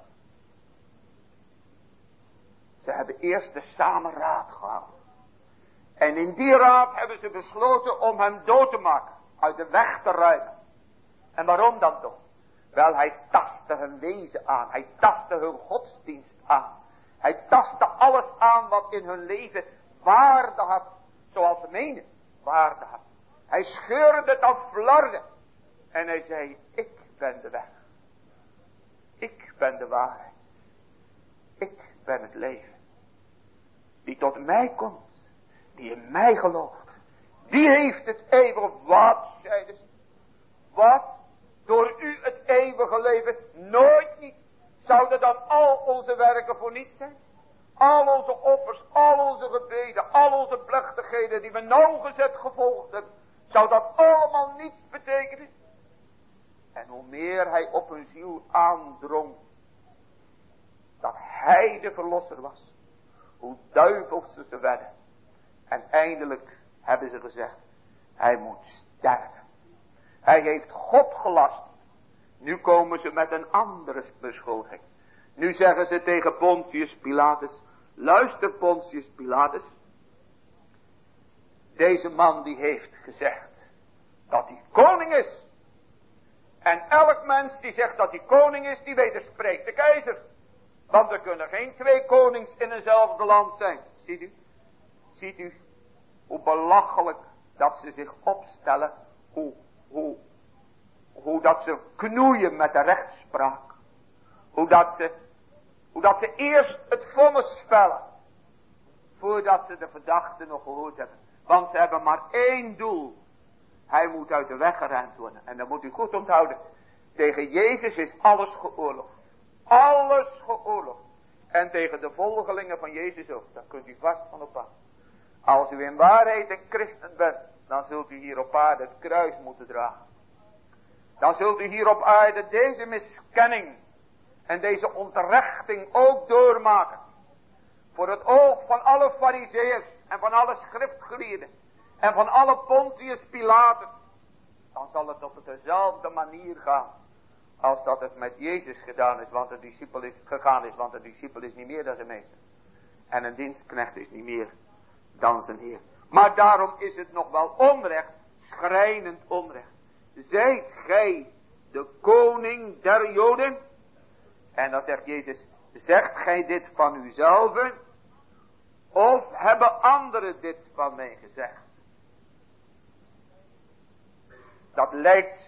Ze hebben eerst de samen raad gehouden. En in die raad hebben ze besloten om hem dood te maken, uit de weg te ruimen. En waarom dan toch? Wel, hij tastte hun wezen aan. Hij tastte hun godsdienst aan. Hij tastte alles aan wat in hun leven waarde had. Zoals ze menen, waarde had. Hij scheurde het aan flarden. En hij zei: ik ben de weg. Ik ben de waarheid. Ik ben het leven. Die tot mij komt, die in mij gelooft, die heeft het eeuwig. Wat, zeiden ze? Wat? door u het eeuwige leven, nooit niet. Zouden dan al onze werken voor niets zijn? Al onze offers, al onze gebeden, al onze plechtigheden die we nauwgezet gevolgd hebben, zou dat allemaal niets betekenen? En hoe meer hij op hun ziel aandrong dat hij de verlosser was, hoe duivels ze ze werden. En eindelijk hebben ze gezegd, hij moet sterven. Hij heeft God gelast. Nu komen ze met een andere beschuldiging. Nu zeggen ze tegen Pontius Pilatus, luister Pontius Pilatus, deze man die heeft gezegd dat hij koning is. En elk mens die zegt dat hij koning is, die wederspreekt de keizer. Want er kunnen geen twee konings in eenzelfde land zijn. Ziet u? Ziet u hoe belachelijk dat ze zich opstellen. Hoe, hoe, hoe dat ze knoeien met de rechtspraak. Hoe dat ze, hoe dat ze eerst het vonnis vellen. Voordat ze de verdachte nog gehoord hebben. Want ze hebben maar één doel. Hij moet uit de weg gerend worden. En dan moet u goed onthouden. Tegen Jezus is alles geoorloofd. Alles geoorloofd. En tegen de volgelingen van Jezus ook. Daar kunt u vast van op aan. Als u in waarheid een christen bent, dan zult u hier op aarde het kruis moeten dragen. Dan zult u hier op aarde deze miskenning en deze ontrechting ook doormaken. Voor het oog van alle farizeeërs en van alle schriftgeleerden en van alle Pontius Pilatus. Dan zal het op dezelfde manier gaan als dat het met Jezus gedaan is, want de discipel is gegaan is, want de discipel is niet meer dan zijn meester. En een dienstknecht is niet meer dan zijn heer. Maar daarom is het nog wel onrecht, schrijnend onrecht. Zijt gij de koning der Joden? En dan zegt Jezus, zegt gij dit van uzelf? Of hebben anderen dit van mij gezegd? Dat lijkt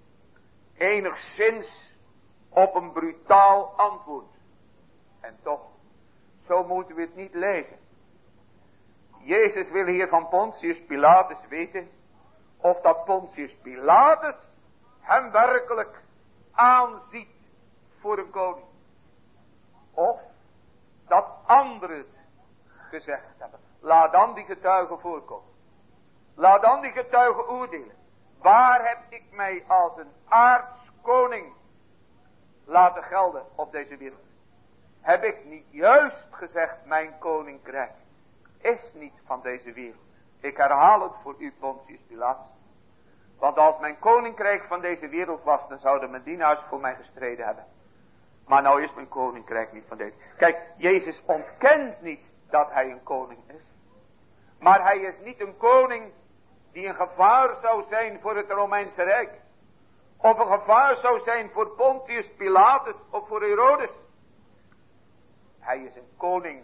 enigszins op een brutaal antwoord. En toch, zo moeten we het niet lezen. Jezus wil hier van Pontius Pilatus weten of dat Pontius Pilatus hem werkelijk aanziet voor een koning. Of dat anderen het gezegd hebben. Laat dan die getuigen voorkomen. Laat dan die getuigen oordelen. Waar heb ik mij als een aards koning laten gelden op deze wereld? Heb ik niet juist gezegd, mijn koninkrijk is niet van deze wereld. Ik herhaal het voor u, Pontius Pilatus. Want als mijn koninkrijk van deze wereld was, dan zouden mijn dienaars voor mij gestreden hebben. Maar nou is mijn koninkrijk niet van deze. Kijk, Jezus ontkent niet dat hij een koning is. Maar hij is niet een koning die een gevaar zou zijn voor het Romeinse Rijk. Of een gevaar zou zijn voor Pontius Pilatus of voor Herodes. Hij is een koning.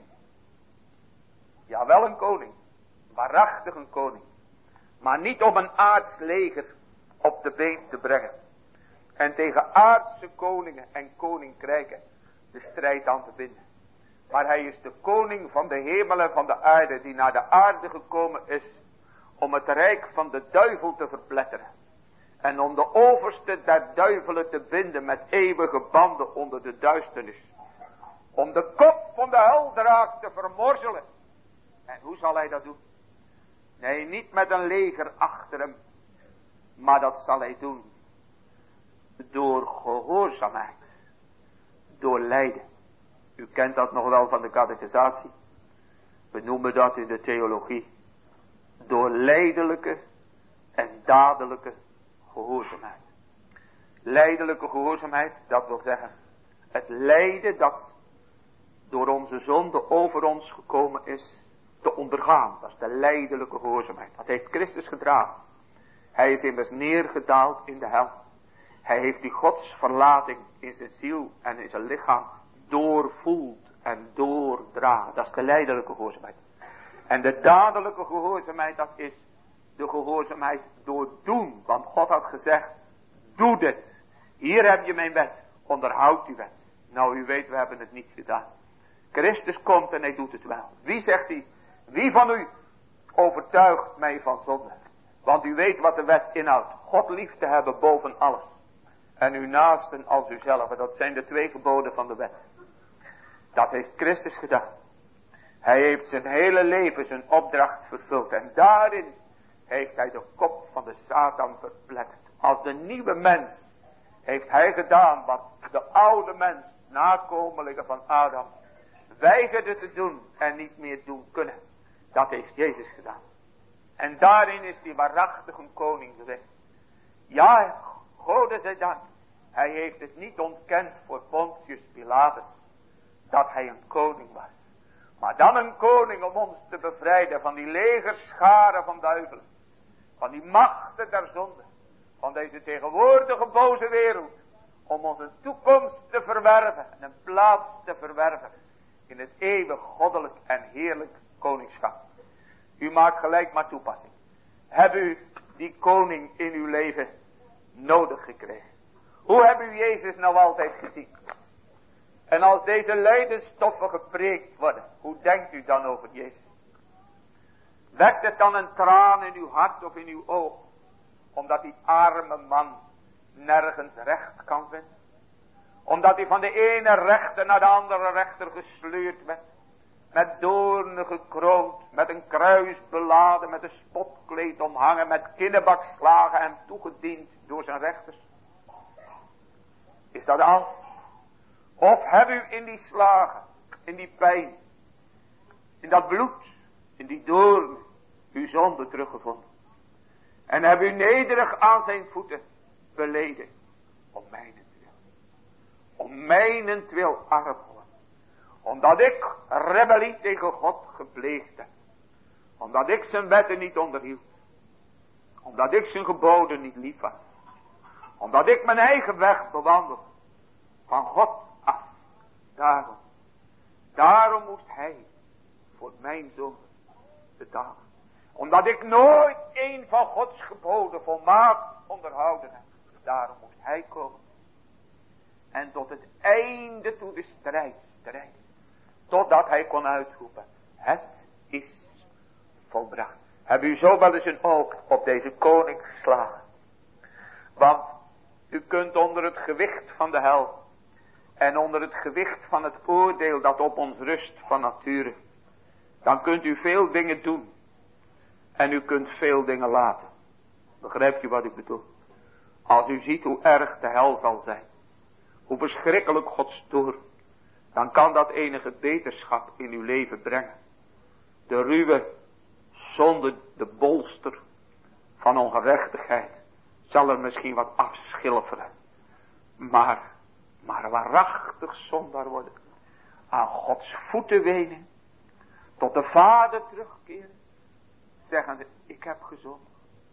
Ja, wel een koning. Waarachtig een koning. Maar niet om een aards leger op de been te brengen. En tegen aardse koningen en koninkrijken de strijd aan te binden. Maar hij is de koning van de hemel en van de aarde, die naar de aarde gekomen is om het rijk van de duivel te verpletteren. En om de overste der duivelen te binden met eeuwige banden onder de duisternis. Om de kop van de heldraak te vermorzelen. En hoe zal hij dat doen? Nee, niet met een leger achter hem. Maar dat zal hij doen door gehoorzaamheid. Door lijden. U kent dat nog wel van de catechisatie. We noemen dat in de theologie. Door lijdelijke en dadelijke gehoorzaamheid. Lijdelijke gehoorzaamheid, dat wil zeggen het lijden dat door onze zonde over ons gekomen is te ondergaan. Dat is de lijdelijke gehoorzaamheid. Dat heeft Christus gedragen. Hij is immers neergedaald in de hel. Hij heeft die godsverlating in zijn ziel en in zijn lichaam doorvoeld en doordragen. Dat is de lijdelijke gehoorzaamheid. En de dadelijke gehoorzaamheid, dat is de gehoorzaamheid door doen. Want God had gezegd, doe dit. Hier heb je mijn wet, onderhoud die wet. Nou, u weet, we hebben het niet gedaan. Christus komt en hij doet het wel. Wie zegt hij? Wie van u overtuigt mij van zonde? Want u weet wat de wet inhoudt. God lief te hebben boven alles. En uw naasten als uzelf. Dat zijn de twee geboden van de wet. Dat heeft Christus gedaan. Hij heeft zijn hele leven zijn opdracht vervuld. En daarin heeft hij de kop van de Satan verpletterd. Als de nieuwe mens heeft hij gedaan wat de oude mens, nakomelingen van Adam, weigerde te doen en niet meer doen kunnen. Dat heeft Jezus gedaan. En daarin is hij waarachtig een koning geweest. Ja, Gode zij dank. Hij heeft het niet ontkend voor Pontius Pilatus dat hij een koning was. Maar dan een koning om ons te bevrijden van die legerscharen van duivelen. Van die machten der zonde. Van deze tegenwoordige boze wereld. Om ons een toekomst te verwerven. En een plaats te verwerven. In het eeuwig goddelijk en heerlijk koningschap. U maakt gelijk maar toepassing. Heb u die koning in uw leven nodig gekregen? Hoe hebt u Jezus nou altijd gezien? En als deze lijdenstoffen gepreekt worden, hoe denkt u dan over Jezus? Wekt het dan een traan in uw hart of in uw oog, omdat die arme man nergens recht kan vinden? Omdat hij van de ene rechter naar de andere rechter gesleurd werd, met doornen gekroond, met een kruis beladen, met een spotkleed omhangen, met kinnebakslagen en toegediend door zijn rechters? Is dat al? Of heb u in die slagen, in die pijn, in dat bloed, in die doornen, uw zonde teruggevonden? En heb u nederig aan zijn voeten beleden, om mijnentwil. Om mijnentwil arm worden. Omdat ik rebellie tegen God gepleegd heb. Omdat ik zijn wetten niet onderhield. Omdat ik zijn geboden niet lief had. Omdat ik mijn eigen weg bewandelde. Van God af. Daarom. Daarom moest hij voor mijn zonde betalen. Omdat ik nooit een van Gods geboden volmaakt onderhouden heb. Daarom moest hij komen. En tot het einde toe de strijd strijden. Totdat hij kon uitroepen. Het is volbracht. Heb u zo wel eens een oog op deze koning geslagen? Want u kunt onder het gewicht van de hel. En onder het gewicht van het oordeel dat op ons rust van nature. Dan kunt u veel dingen doen. En u kunt veel dingen laten. Begrijpt u wat ik bedoel? Als u ziet hoe erg de hel zal zijn. Hoe verschrikkelijk Gods toorn. Dan kan dat enige beterschap in uw leven brengen. De ruwe zonde, de bolster van ongerechtigheid. Zal er misschien wat afschilferen. Maar, maar waarachtig zondaar worden. Aan Gods voeten wenen. Tot de Vader terugkeren. Zeggende, ik heb gezondigd.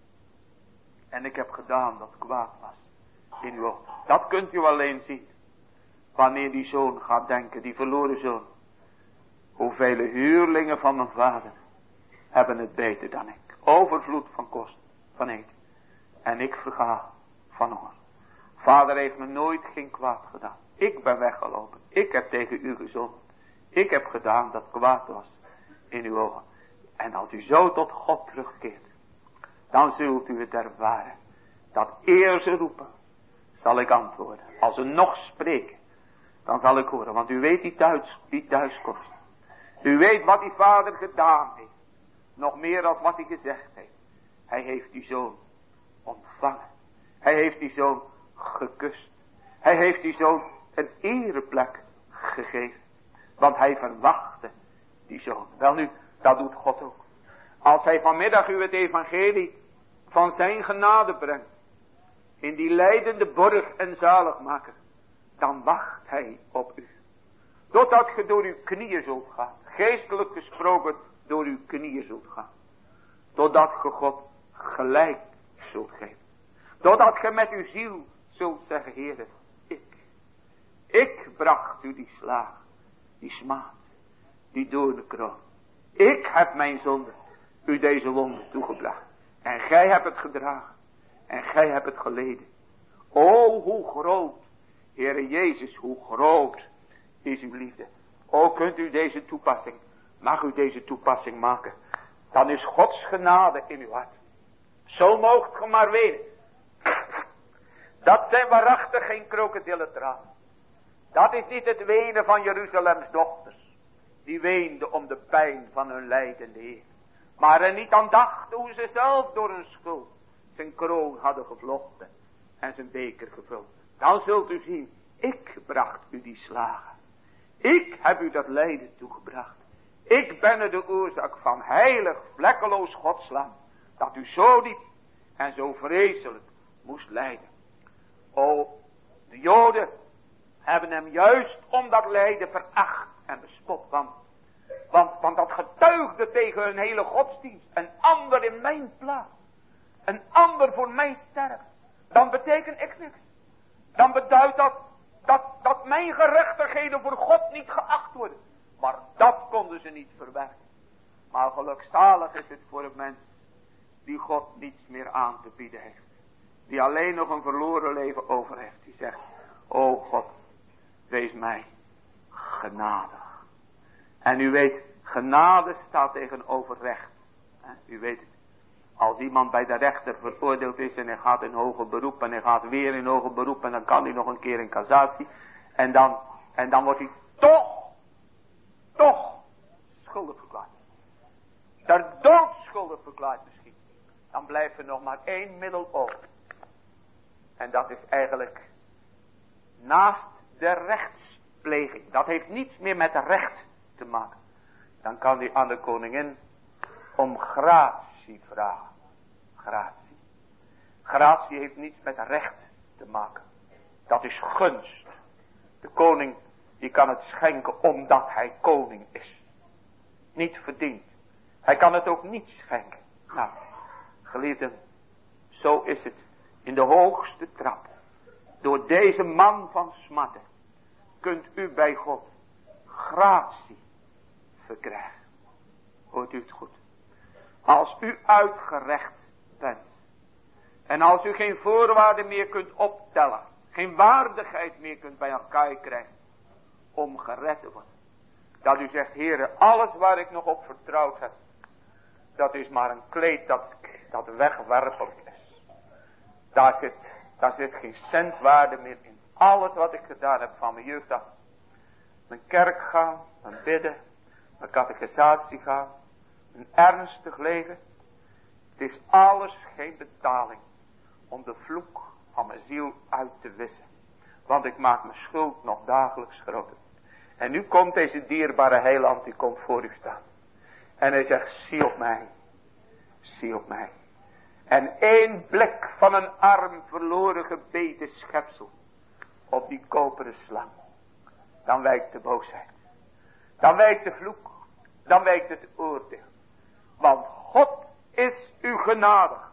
En ik heb gedaan dat kwaad was. In uw ogen. Dat kunt u alleen zien. Wanneer die zoon gaat denken, die verloren zoon. Hoeveel huurlingen van mijn vader hebben het beter dan ik. Overvloed van kost, van eten. En ik verga van honger. Vader heeft me nooit geen kwaad gedaan. Ik ben weggelopen. Ik heb tegen u gezondigd. Ik heb gedaan dat kwaad was in uw ogen. En als u zo tot God terugkeert, dan zult u het ervaren. Dat eer ze roepen, zal ik antwoorden. Als ze nog spreken, dan zal ik horen. Want u weet die, thuis, die thuiskomst. U weet wat die vader gedaan heeft. Nog meer dan wat hij gezegd heeft. Hij heeft die zoon ontvangen. Hij heeft die zoon gekust. Hij heeft die zoon een ereplek gegeven. Want hij verwachtte die zoon. Wel nu, dat doet God ook. Als hij vanmiddag u het evangelie van zijn genade brengt. In die lijdende borg en zaligmaker. Dan wacht hij op u. Totdat ge door uw knieën zult gaan. Geestelijk gesproken door uw knieën zult gaan. Totdat ge God gelijk zult geven. Totdat ge met uw ziel zult zeggen, Heere, ik. Ik bracht u die slaag. Die smaad. Die doornenkroon. Ik heb mijn zonde u deze wonde toegebracht. En gij hebt het gedragen. En gij hebt het geleden. O, hoe groot, Heere Jezus, hoe groot is uw liefde. O, kunt u deze toepassing, mag u deze toepassing maken. Dan is Gods genade in uw hart. Zo moogt ge maar weten. Dat zijn waarachtig geen krokodillentranen. Dat is niet het wenen van Jeruzalems dochters. Die weenden om de pijn van hun lijdende Heer. Maar er niet aan dachten hoe ze zelf door hun schuld zijn kroon hadden gevlochten. En zijn beker gevuld. Dan zult u zien, ik bracht u die slagen. Ik heb u dat lijden toegebracht. Ik ben er de oorzaak van, heilig, vlekkeloos Godslam. Dat u zo diep en zo vreselijk moest lijden. O, de Joden hebben hem juist om dat lijden veracht en bespot. Want, want, want dat getuigde tegen hun hele godsdienst. Een ander in mijn plaats. Een ander voor mij sterft. Dan betekent ik niks. Dan beduidt dat, dat, dat mijn gerechtigheden voor God niet geacht worden. Maar dat konden ze niet verwerken. Maar gelukzalig is het voor een mens die God niets meer aan te bieden heeft. Die alleen nog een verloren leven over heeft. Die zegt, o God, wees mij genadig. En u weet, genade staat tegenover recht. U weet het. Als iemand bij de rechter veroordeeld is en hij gaat in hoger beroep en hij gaat weer in hoger beroep en dan kan hij nog een keer in cassatie. En dan, en dan wordt hij toch, toch schuldig verklaard. Ter dood schuldig verklaard misschien. Dan blijft er nog maar één middel over. En dat is eigenlijk naast de rechtspleging. Dat heeft niets meer met recht te maken. Dan kan hij aan de koningin om gratie vragen. Gratie. Gratie heeft niets met recht te maken. Dat is gunst. De koning die kan het schenken omdat hij koning is. Niet verdiend. Hij kan het ook niet schenken. Nou, geliefden, zo is het in de hoogste trap. Door deze man van smarten kunt u bij God gratie verkrijgen. Hoort u het goed? Als u uitgerecht bent. En als u geen voorwaarden meer kunt optellen. Geen waardigheid meer kunt bij elkaar krijgen. Om gered te worden. Dat u zegt, Heere, alles waar ik nog op vertrouwd heb. Dat is maar een kleed dat, dat wegwerpelijk is. Daar zit, daar zit geen cent waarde meer in. Alles wat ik gedaan heb van mijn jeugd af. Mijn kerk gaan, mijn bidden, mijn catechisatie gaan. Een ernstig leven. Het is alles geen betaling om de vloek van mijn ziel uit te wissen. Want ik maak mijn schuld nog dagelijks groter. En nu komt deze dierbare heiland, die komt voor u staan. En hij zegt, zie op mij. Zie op mij. En één blik van een arm verloren gebeten schepsel. Op die koperen slang. Dan wijkt de boosheid. Dan wijkt de vloek. Dan wijkt het oordeel. Want God is u genadig.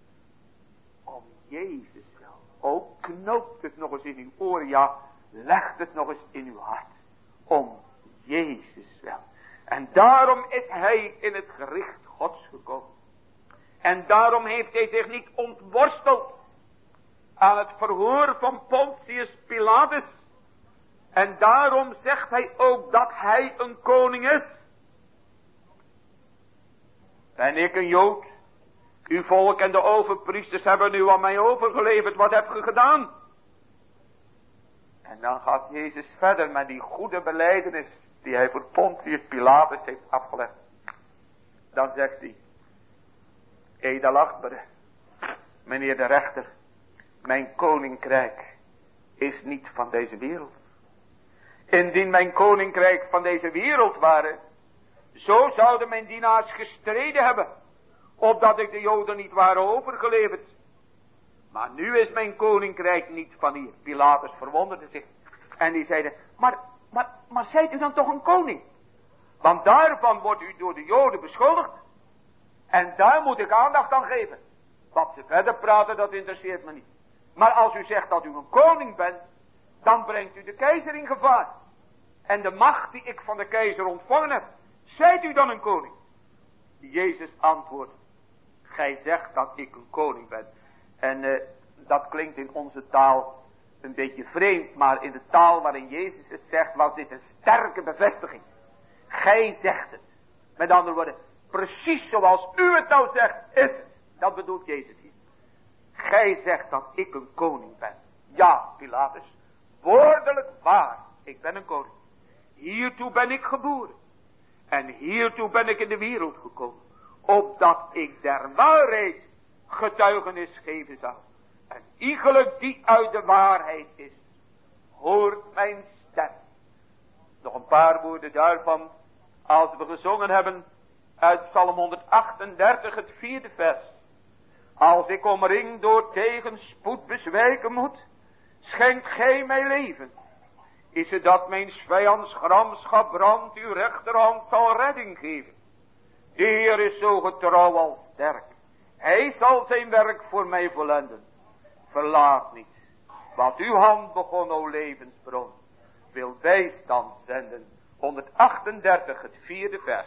Om Jezus wel. O, knoopt het nog eens in uw oren. Ja, legt het nog eens in uw hart. Om Jezus wel. En daarom is hij in het gericht Gods gekomen. En daarom heeft hij zich niet ontworsteld aan het verhoor van Pontius Pilatus. En daarom zegt hij ook dat hij een koning is. Ben ik een Jood? Uw volk en de overpriesters hebben u aan mij overgeleverd. Wat hebt u gedaan? En dan gaat Jezus verder met die goede belijdenis die hij voor Pontius Pilatus heeft afgelegd. Dan zegt hij, edelachtbare, meneer de rechter, mijn koninkrijk is niet van deze wereld. Indien mijn koninkrijk van deze wereld ware, zo zouden mijn dienaars gestreden hebben, opdat ik de Joden niet waren overgeleverd. Maar nu is mijn koninkrijk niet van hier. Pilatus verwonderde zich. En die zeiden, maar, maar, maar zijt u dan toch een koning? Want daarvan wordt u door de Joden beschuldigd. En daar moet ik aandacht aan geven. Wat ze verder praten, dat interesseert me niet. Maar als u zegt dat u een koning bent, dan brengt u de keizer in gevaar. En de macht die ik van de keizer ontvangen heb, zijt u dan een koning? Jezus antwoordt, gij zegt dat ik een koning ben. En uh, dat klinkt in onze taal een beetje vreemd, maar in de taal waarin Jezus het zegt, was dit een sterke bevestiging. Gij zegt het. Met andere woorden, precies zoals u het nou zegt, is het. Dat bedoelt Jezus hier. Gij zegt dat ik een koning ben. Ja, Pilatus, woordelijk waar, ik ben een koning. Hiertoe ben ik geboren. En hiertoe ben ik in de wereld gekomen. Opdat ik der waarheid getuigenis geven zou. En iegelijk die uit de waarheid is, hoort mijn stem. Nog een paar woorden daarvan, als we gezongen hebben uit Psalm honderdachtendertig, het vierde vers. Als ik omringd door tegenspoed bezwijken moet, schenkt gij mij leven. Is het dat mijn vijands gramschap brandt, uw rechterhand zal redding geven. De Heer is zo getrouw als sterk. Hij zal zijn werk voor mij volenden. Verlaat niet. Wat uw hand begon, o levensbron, wil bijstand zenden. honderdachtendertig, het vierde vers.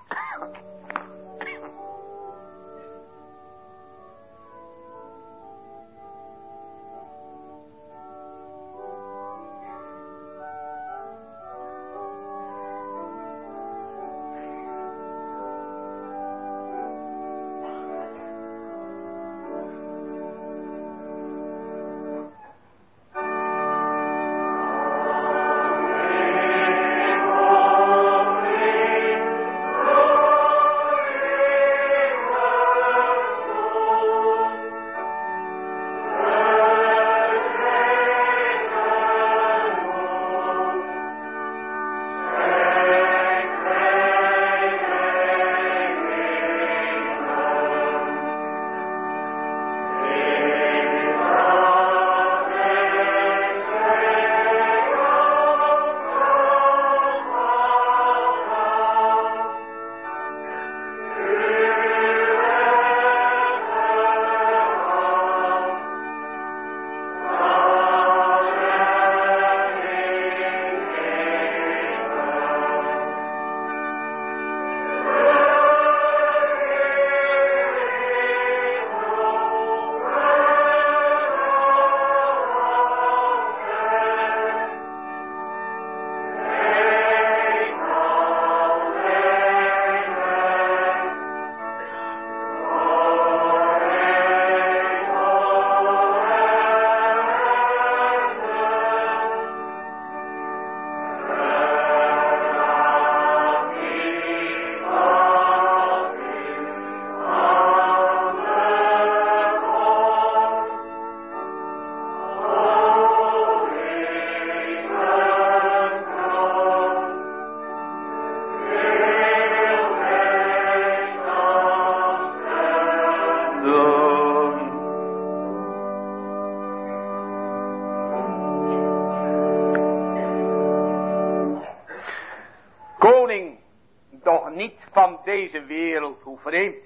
Deze wereld, hoe vreemd.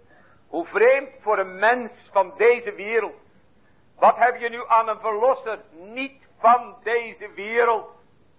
Hoe vreemd voor een mens van deze wereld. Wat heb je nu aan een verlosser? Niet van deze wereld.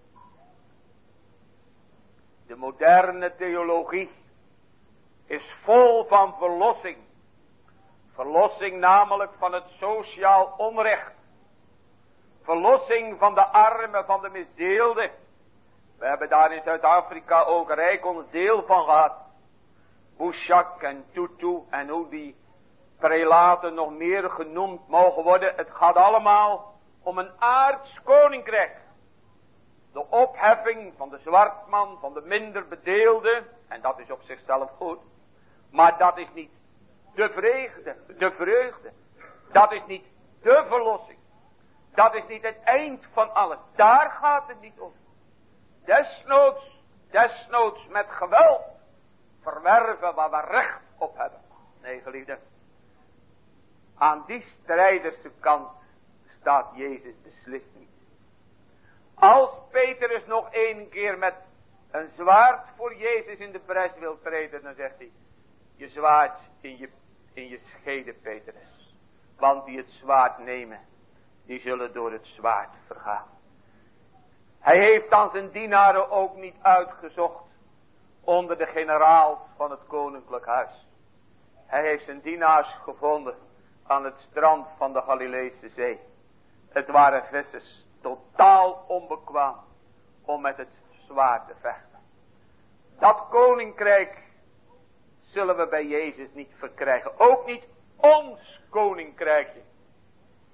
De moderne theologie is vol van verlossing. Verlossing namelijk van het sociaal onrecht. Verlossing van de armen, van de misdeelden. We hebben daar in Zuid-Afrika ook rijk ons deel van gehad. Bushak en Tutu en hoe die prelaten nog meer genoemd mogen worden. Het gaat allemaal om een aards koninkrijk. De opheffing van de zwartman, van de minder bedeelde. En dat is op zichzelf goed. Maar dat is niet de vreugde. De vreugde. Dat is niet de verlossing. Dat is niet het eind van alles. Daar gaat het niet om. Desnoods, desnoods met geweld. Verwerven waar we recht op hebben. Nee, geliefde. Aan die strijderse kant staat Jezus beslist niet. Als Petrus nog één keer met een zwaard voor Jezus in de bres wil treden, dan zegt hij: je zwaard in je, in je schede, Petrus. Want die het zwaard nemen, die zullen door het zwaard vergaan. Hij heeft dan zijn dienaren ook niet uitgezocht onder de generaals van het koninklijk huis. Hij heeft zijn dienaars gevonden aan het strand van de Galileese zee. Het waren vissers, totaal onbekwaam om met het zwaard te vechten. Dat koninkrijk zullen we bij Jezus niet verkrijgen. Ook niet ons koninkrijkje.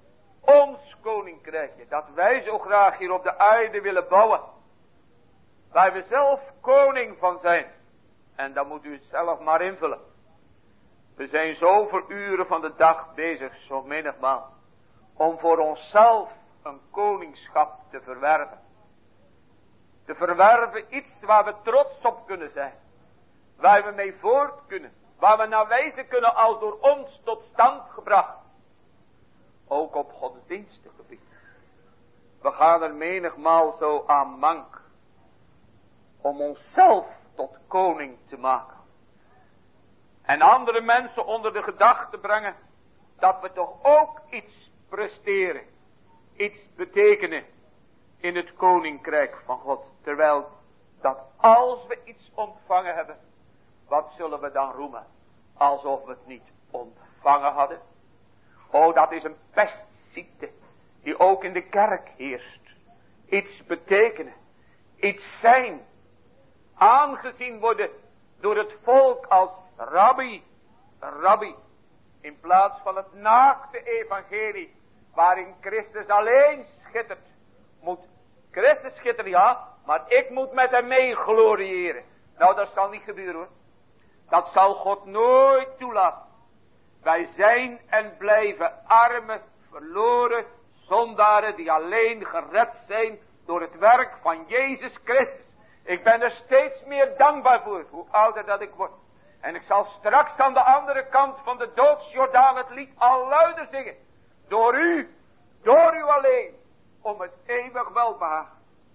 ons koninkrijkje, dat wij zo graag hier op de aarde willen bouwen. Waar we zelf koning van zijn. En dan moet u het zelf maar invullen. We zijn zoveel uren van de dag bezig, zo menigmaal, om voor onszelf een koningschap te verwerven. Te verwerven iets waar we trots op kunnen zijn. Waar we mee voort kunnen. Waar we naar wijzen kunnen als door ons tot stand gebracht. Ook op godsdienstig gebied. We gaan er menigmaal zo aan mank. Om onszelf tot koning te maken. En andere mensen onder de gedachte brengen. Dat we toch ook iets presteren. Iets betekenen. In het koninkrijk van God. Terwijl dat als we iets ontvangen hebben. Wat zullen we dan roemen? Alsof we het niet ontvangen hadden. Oh, dat is een pestziekte. Die ook in de kerk heerst. Iets betekenen. Iets zijn. Aangezien worden door het volk als rabbi. Rabbi. In plaats van het naakte evangelie. Waarin Christus alleen schittert. Moet Christus schitteren, ja. Maar ik moet met hem mee gloriëren. Nou, dat zal niet gebeuren hoor. Dat zal God nooit toelaten. Wij zijn en blijven arme, verloren zondaren die alleen gered zijn door het werk van Jezus Christus. Ik ben er steeds meer dankbaar voor, hoe ouder dat ik word. En ik zal straks aan de andere kant van de doodsjordaan het lied al luider zingen. Door u, door u alleen, om het eeuwig welbehagen.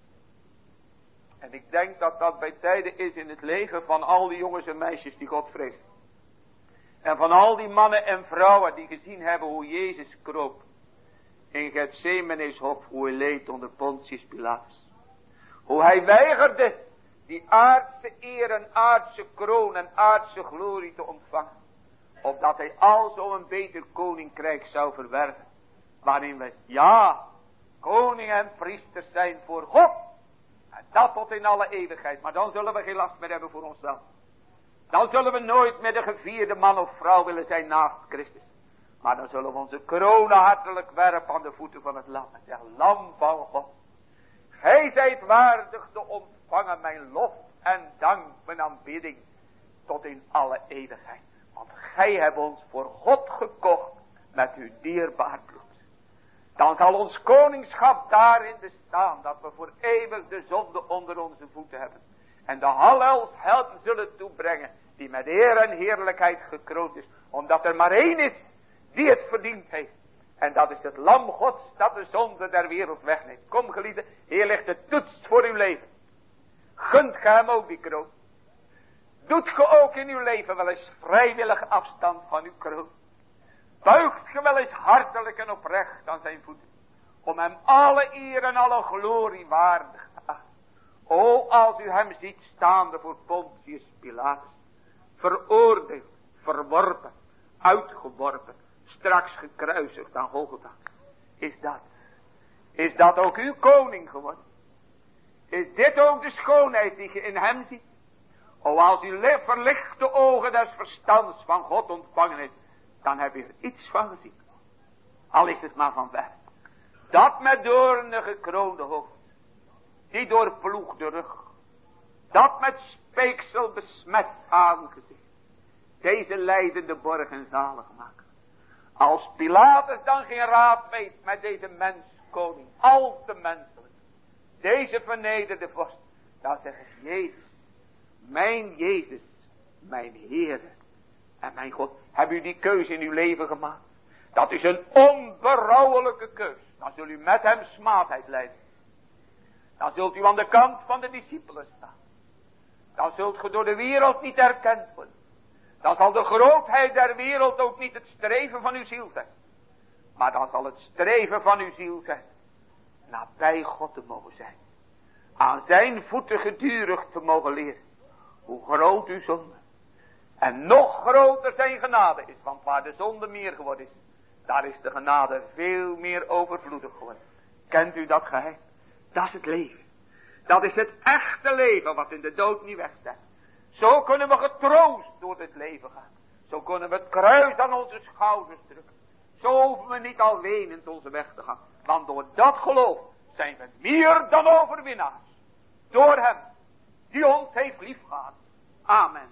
En ik denk dat dat bij tijden is in het leven van al die jongens en meisjes die God vrezen. En van al die mannen en vrouwen die gezien hebben hoe Jezus kroop. In Gethsemane's hof, hoe hij leed onder Pontius Pilatus. Hoe hij weigerde die aardse eer en aardse kroon en aardse glorie te ontvangen. Opdat hij al zo een beter koninkrijk zou verwerven. Waarin we, ja, koning en priesters zijn voor God. En dat tot in alle eeuwigheid. Maar dan zullen we geen last meer hebben voor onszelf. Dan zullen we nooit meer de gevierde man of vrouw willen zijn naast Christus. Maar dan zullen we onze kronen hartelijk werpen aan de voeten van het lam. En zeggen, lam van God. Gij zijt waardig te ontvangen mijn lof en dank, mijn aanbidding. Tot in alle eeuwigheid. Want gij hebt ons voor God gekocht met uw dierbaar bloed. Dan zal ons koningschap daarin bestaan. Dat we voor eeuwig de zonde onder onze voeten hebben. En de hallels helpen zullen toebrengen. Die met eer en heerlijkheid gekroond is. Omdat er maar één is die het verdiend heeft. En dat is het lam Gods dat de zonde der wereld wegneemt. Kom geliefde, hier ligt de toets voor uw leven. Gunt ge hem ook die kroon. Doet ge ook in uw leven wel eens vrijwillige afstand van uw kroon. Buigt ge wel eens hartelijk en oprecht aan zijn voeten. Om hem alle eer en alle glorie waardig te achten. O, als u hem ziet staande voor Pontius Pilatus. Veroordeeld, verworpen, uitgeworpen. Straks gekruisigd aan Golgotha. Is dat, is dat ook uw koning geworden? Is dit ook de schoonheid die je in hem ziet? O, als u verlichte ogen des verstands van God ontvangen heeft, dan heb je er iets van gezien. Al is het maar van ver. Dat met doornen gekroonde hoofd. Die doorploegde rug. Dat met speeksel besmet aangezicht. Deze lijdende borg en zalig maken. Als Pilatus dan geen raad weet met deze mens koning. Al te menselijk. Deze vernederde vorst. Dan zeg ik, Jezus. Mijn Jezus. Mijn Heer. En mijn God. Heb u die keuze in uw leven gemaakt? Dat is een onberouwelijke keus. Dan zult u met hem smaadheid lijden. Dan zult u aan de kant van de discipelen staan. Dan zult u door de wereld niet erkend worden. Dan zal de grootheid der wereld ook niet het streven van uw ziel zijn. Maar dan zal het streven van uw ziel zijn. Nabij God te mogen zijn. Aan zijn voeten gedurig te mogen leren. Hoe groot uw zonde. En nog groter zijn genade is. Want waar de zonde meer geworden is. Daar is de genade veel meer overvloedig geworden. Kent u dat geheim? Dat is het leven. Dat is het echte leven wat in de dood niet wegstaat. Zo kunnen we getroost door het leven gaan. Zo kunnen we het kruis aan onze schouders drukken. Zo hoeven we niet al wenend onze weg te gaan. Want door dat geloof zijn we meer dan overwinnaars. Door hem die ons heeft liefgehad. Amen.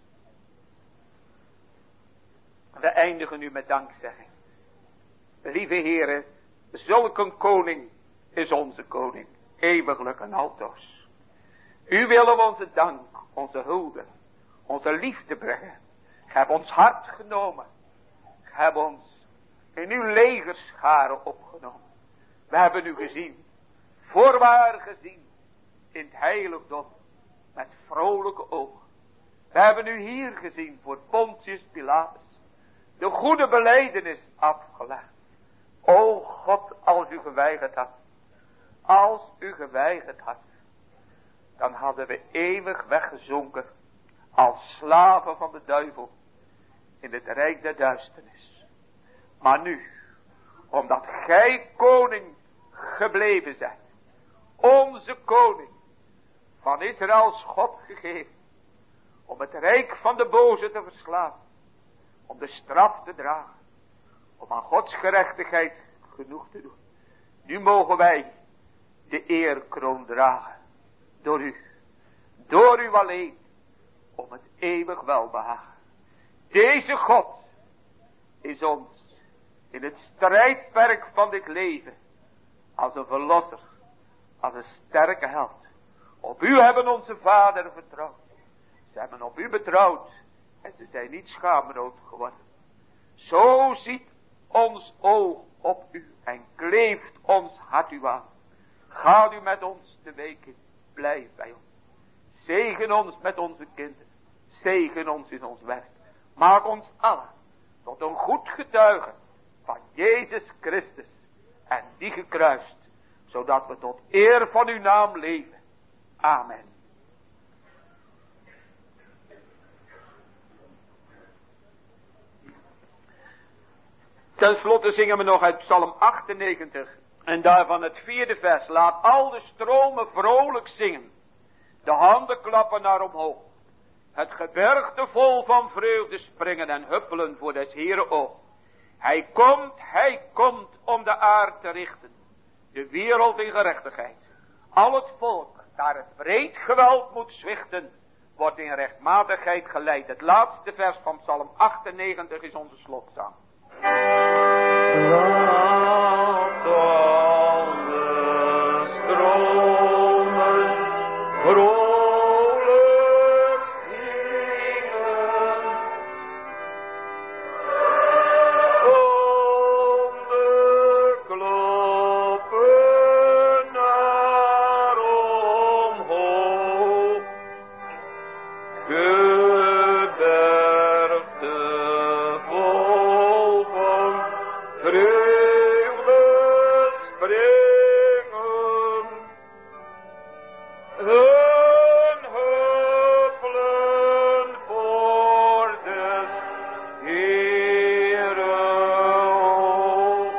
We eindigen nu met dankzegging. Lieve heren, zulk een koning is onze koning. Eeuwiglijk en altoos. U willen we onze dank, onze hulde, onze liefde brengen. Gij hebt ons hart genomen. Gij hebt ons in uw legerscharen opgenomen. We hebben u gezien, voorwaar gezien, in het heiligdom, met vrolijke ogen. We hebben u hier gezien voor Pontius Pilatus, de goede belijdenis afgelegd. O God, als u geweigerd had, als u geweigerd had, dan hadden we eeuwig weggezonken als slaven van de duivel in het rijk der duisternis. Maar nu, omdat gij koning gebleven zijt, onze koning van Israëls God gegeven, om het rijk van de boze te verslaan, om de straf te dragen, om aan Gods gerechtigheid genoeg te doen. Nu mogen wij de eerkroon dragen, door u, door u alleen, om het eeuwig welbehagen. Deze God is ons in het strijdperk van dit leven als een verlosser, als een sterke held. Op u hebben onze vader vertrouwd. Ze hebben op u betrouwd en ze zijn niet schaamrood geworden. Zo ziet ons oog op u en kleeft ons hart u aan. Gaat u met ons te week in, blijf bij ons. Zegen ons met onze kinderen. Zegen ons in ons werk. Maak ons allen tot een goed getuige van Jezus Christus en die gekruist, zodat we tot eer van uw naam leven. Amen. Ten slotte zingen we nog uit Psalm achtennegentig en daarvan het vierde vers. Laat al de stromen vrolijk zingen, de handen klappen naar omhoog, het gebergte vol van vreugde springen en huppelen voor des Heeren oog. Hij komt, hij komt om de aard te richten, de wereld in gerechtigheid. Al het volk, daar het breed geweld moet zwichten, wordt in rechtmatigheid geleid. Het laatste vers van Psalm achtennegentig is onze slotzang. Laat al de stromen vrolijk zingen, om de kloppen naar omhoog, gebergte vol van vreugde springen, hun huppelen voor des Heeren oog.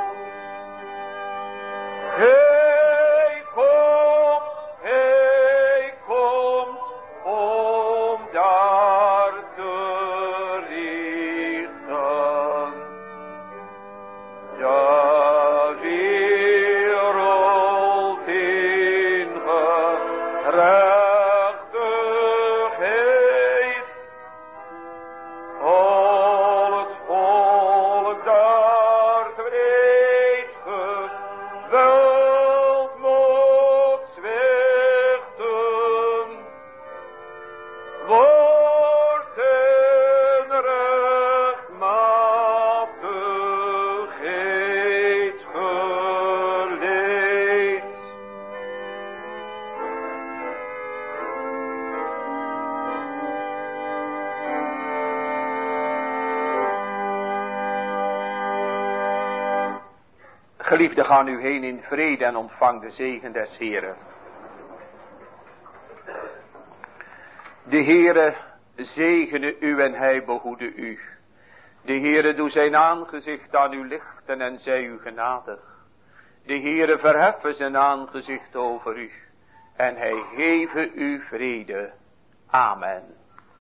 Hij komt, hij komt om daar te richten. De wereld in gerechtigheid, al het volk daar breed geweld moet zwichten, wordt in rechtmatigheid geleid. Geliefden, ga nu heen in vrede en ontvang de zegen des Heeren. De Heere zegene u en hij behoede u. De Heere doe zijn aangezicht aan u lichten en zij u genadig. De Heere verheffen zijn aangezicht over u en hij geve u vrede. Amen.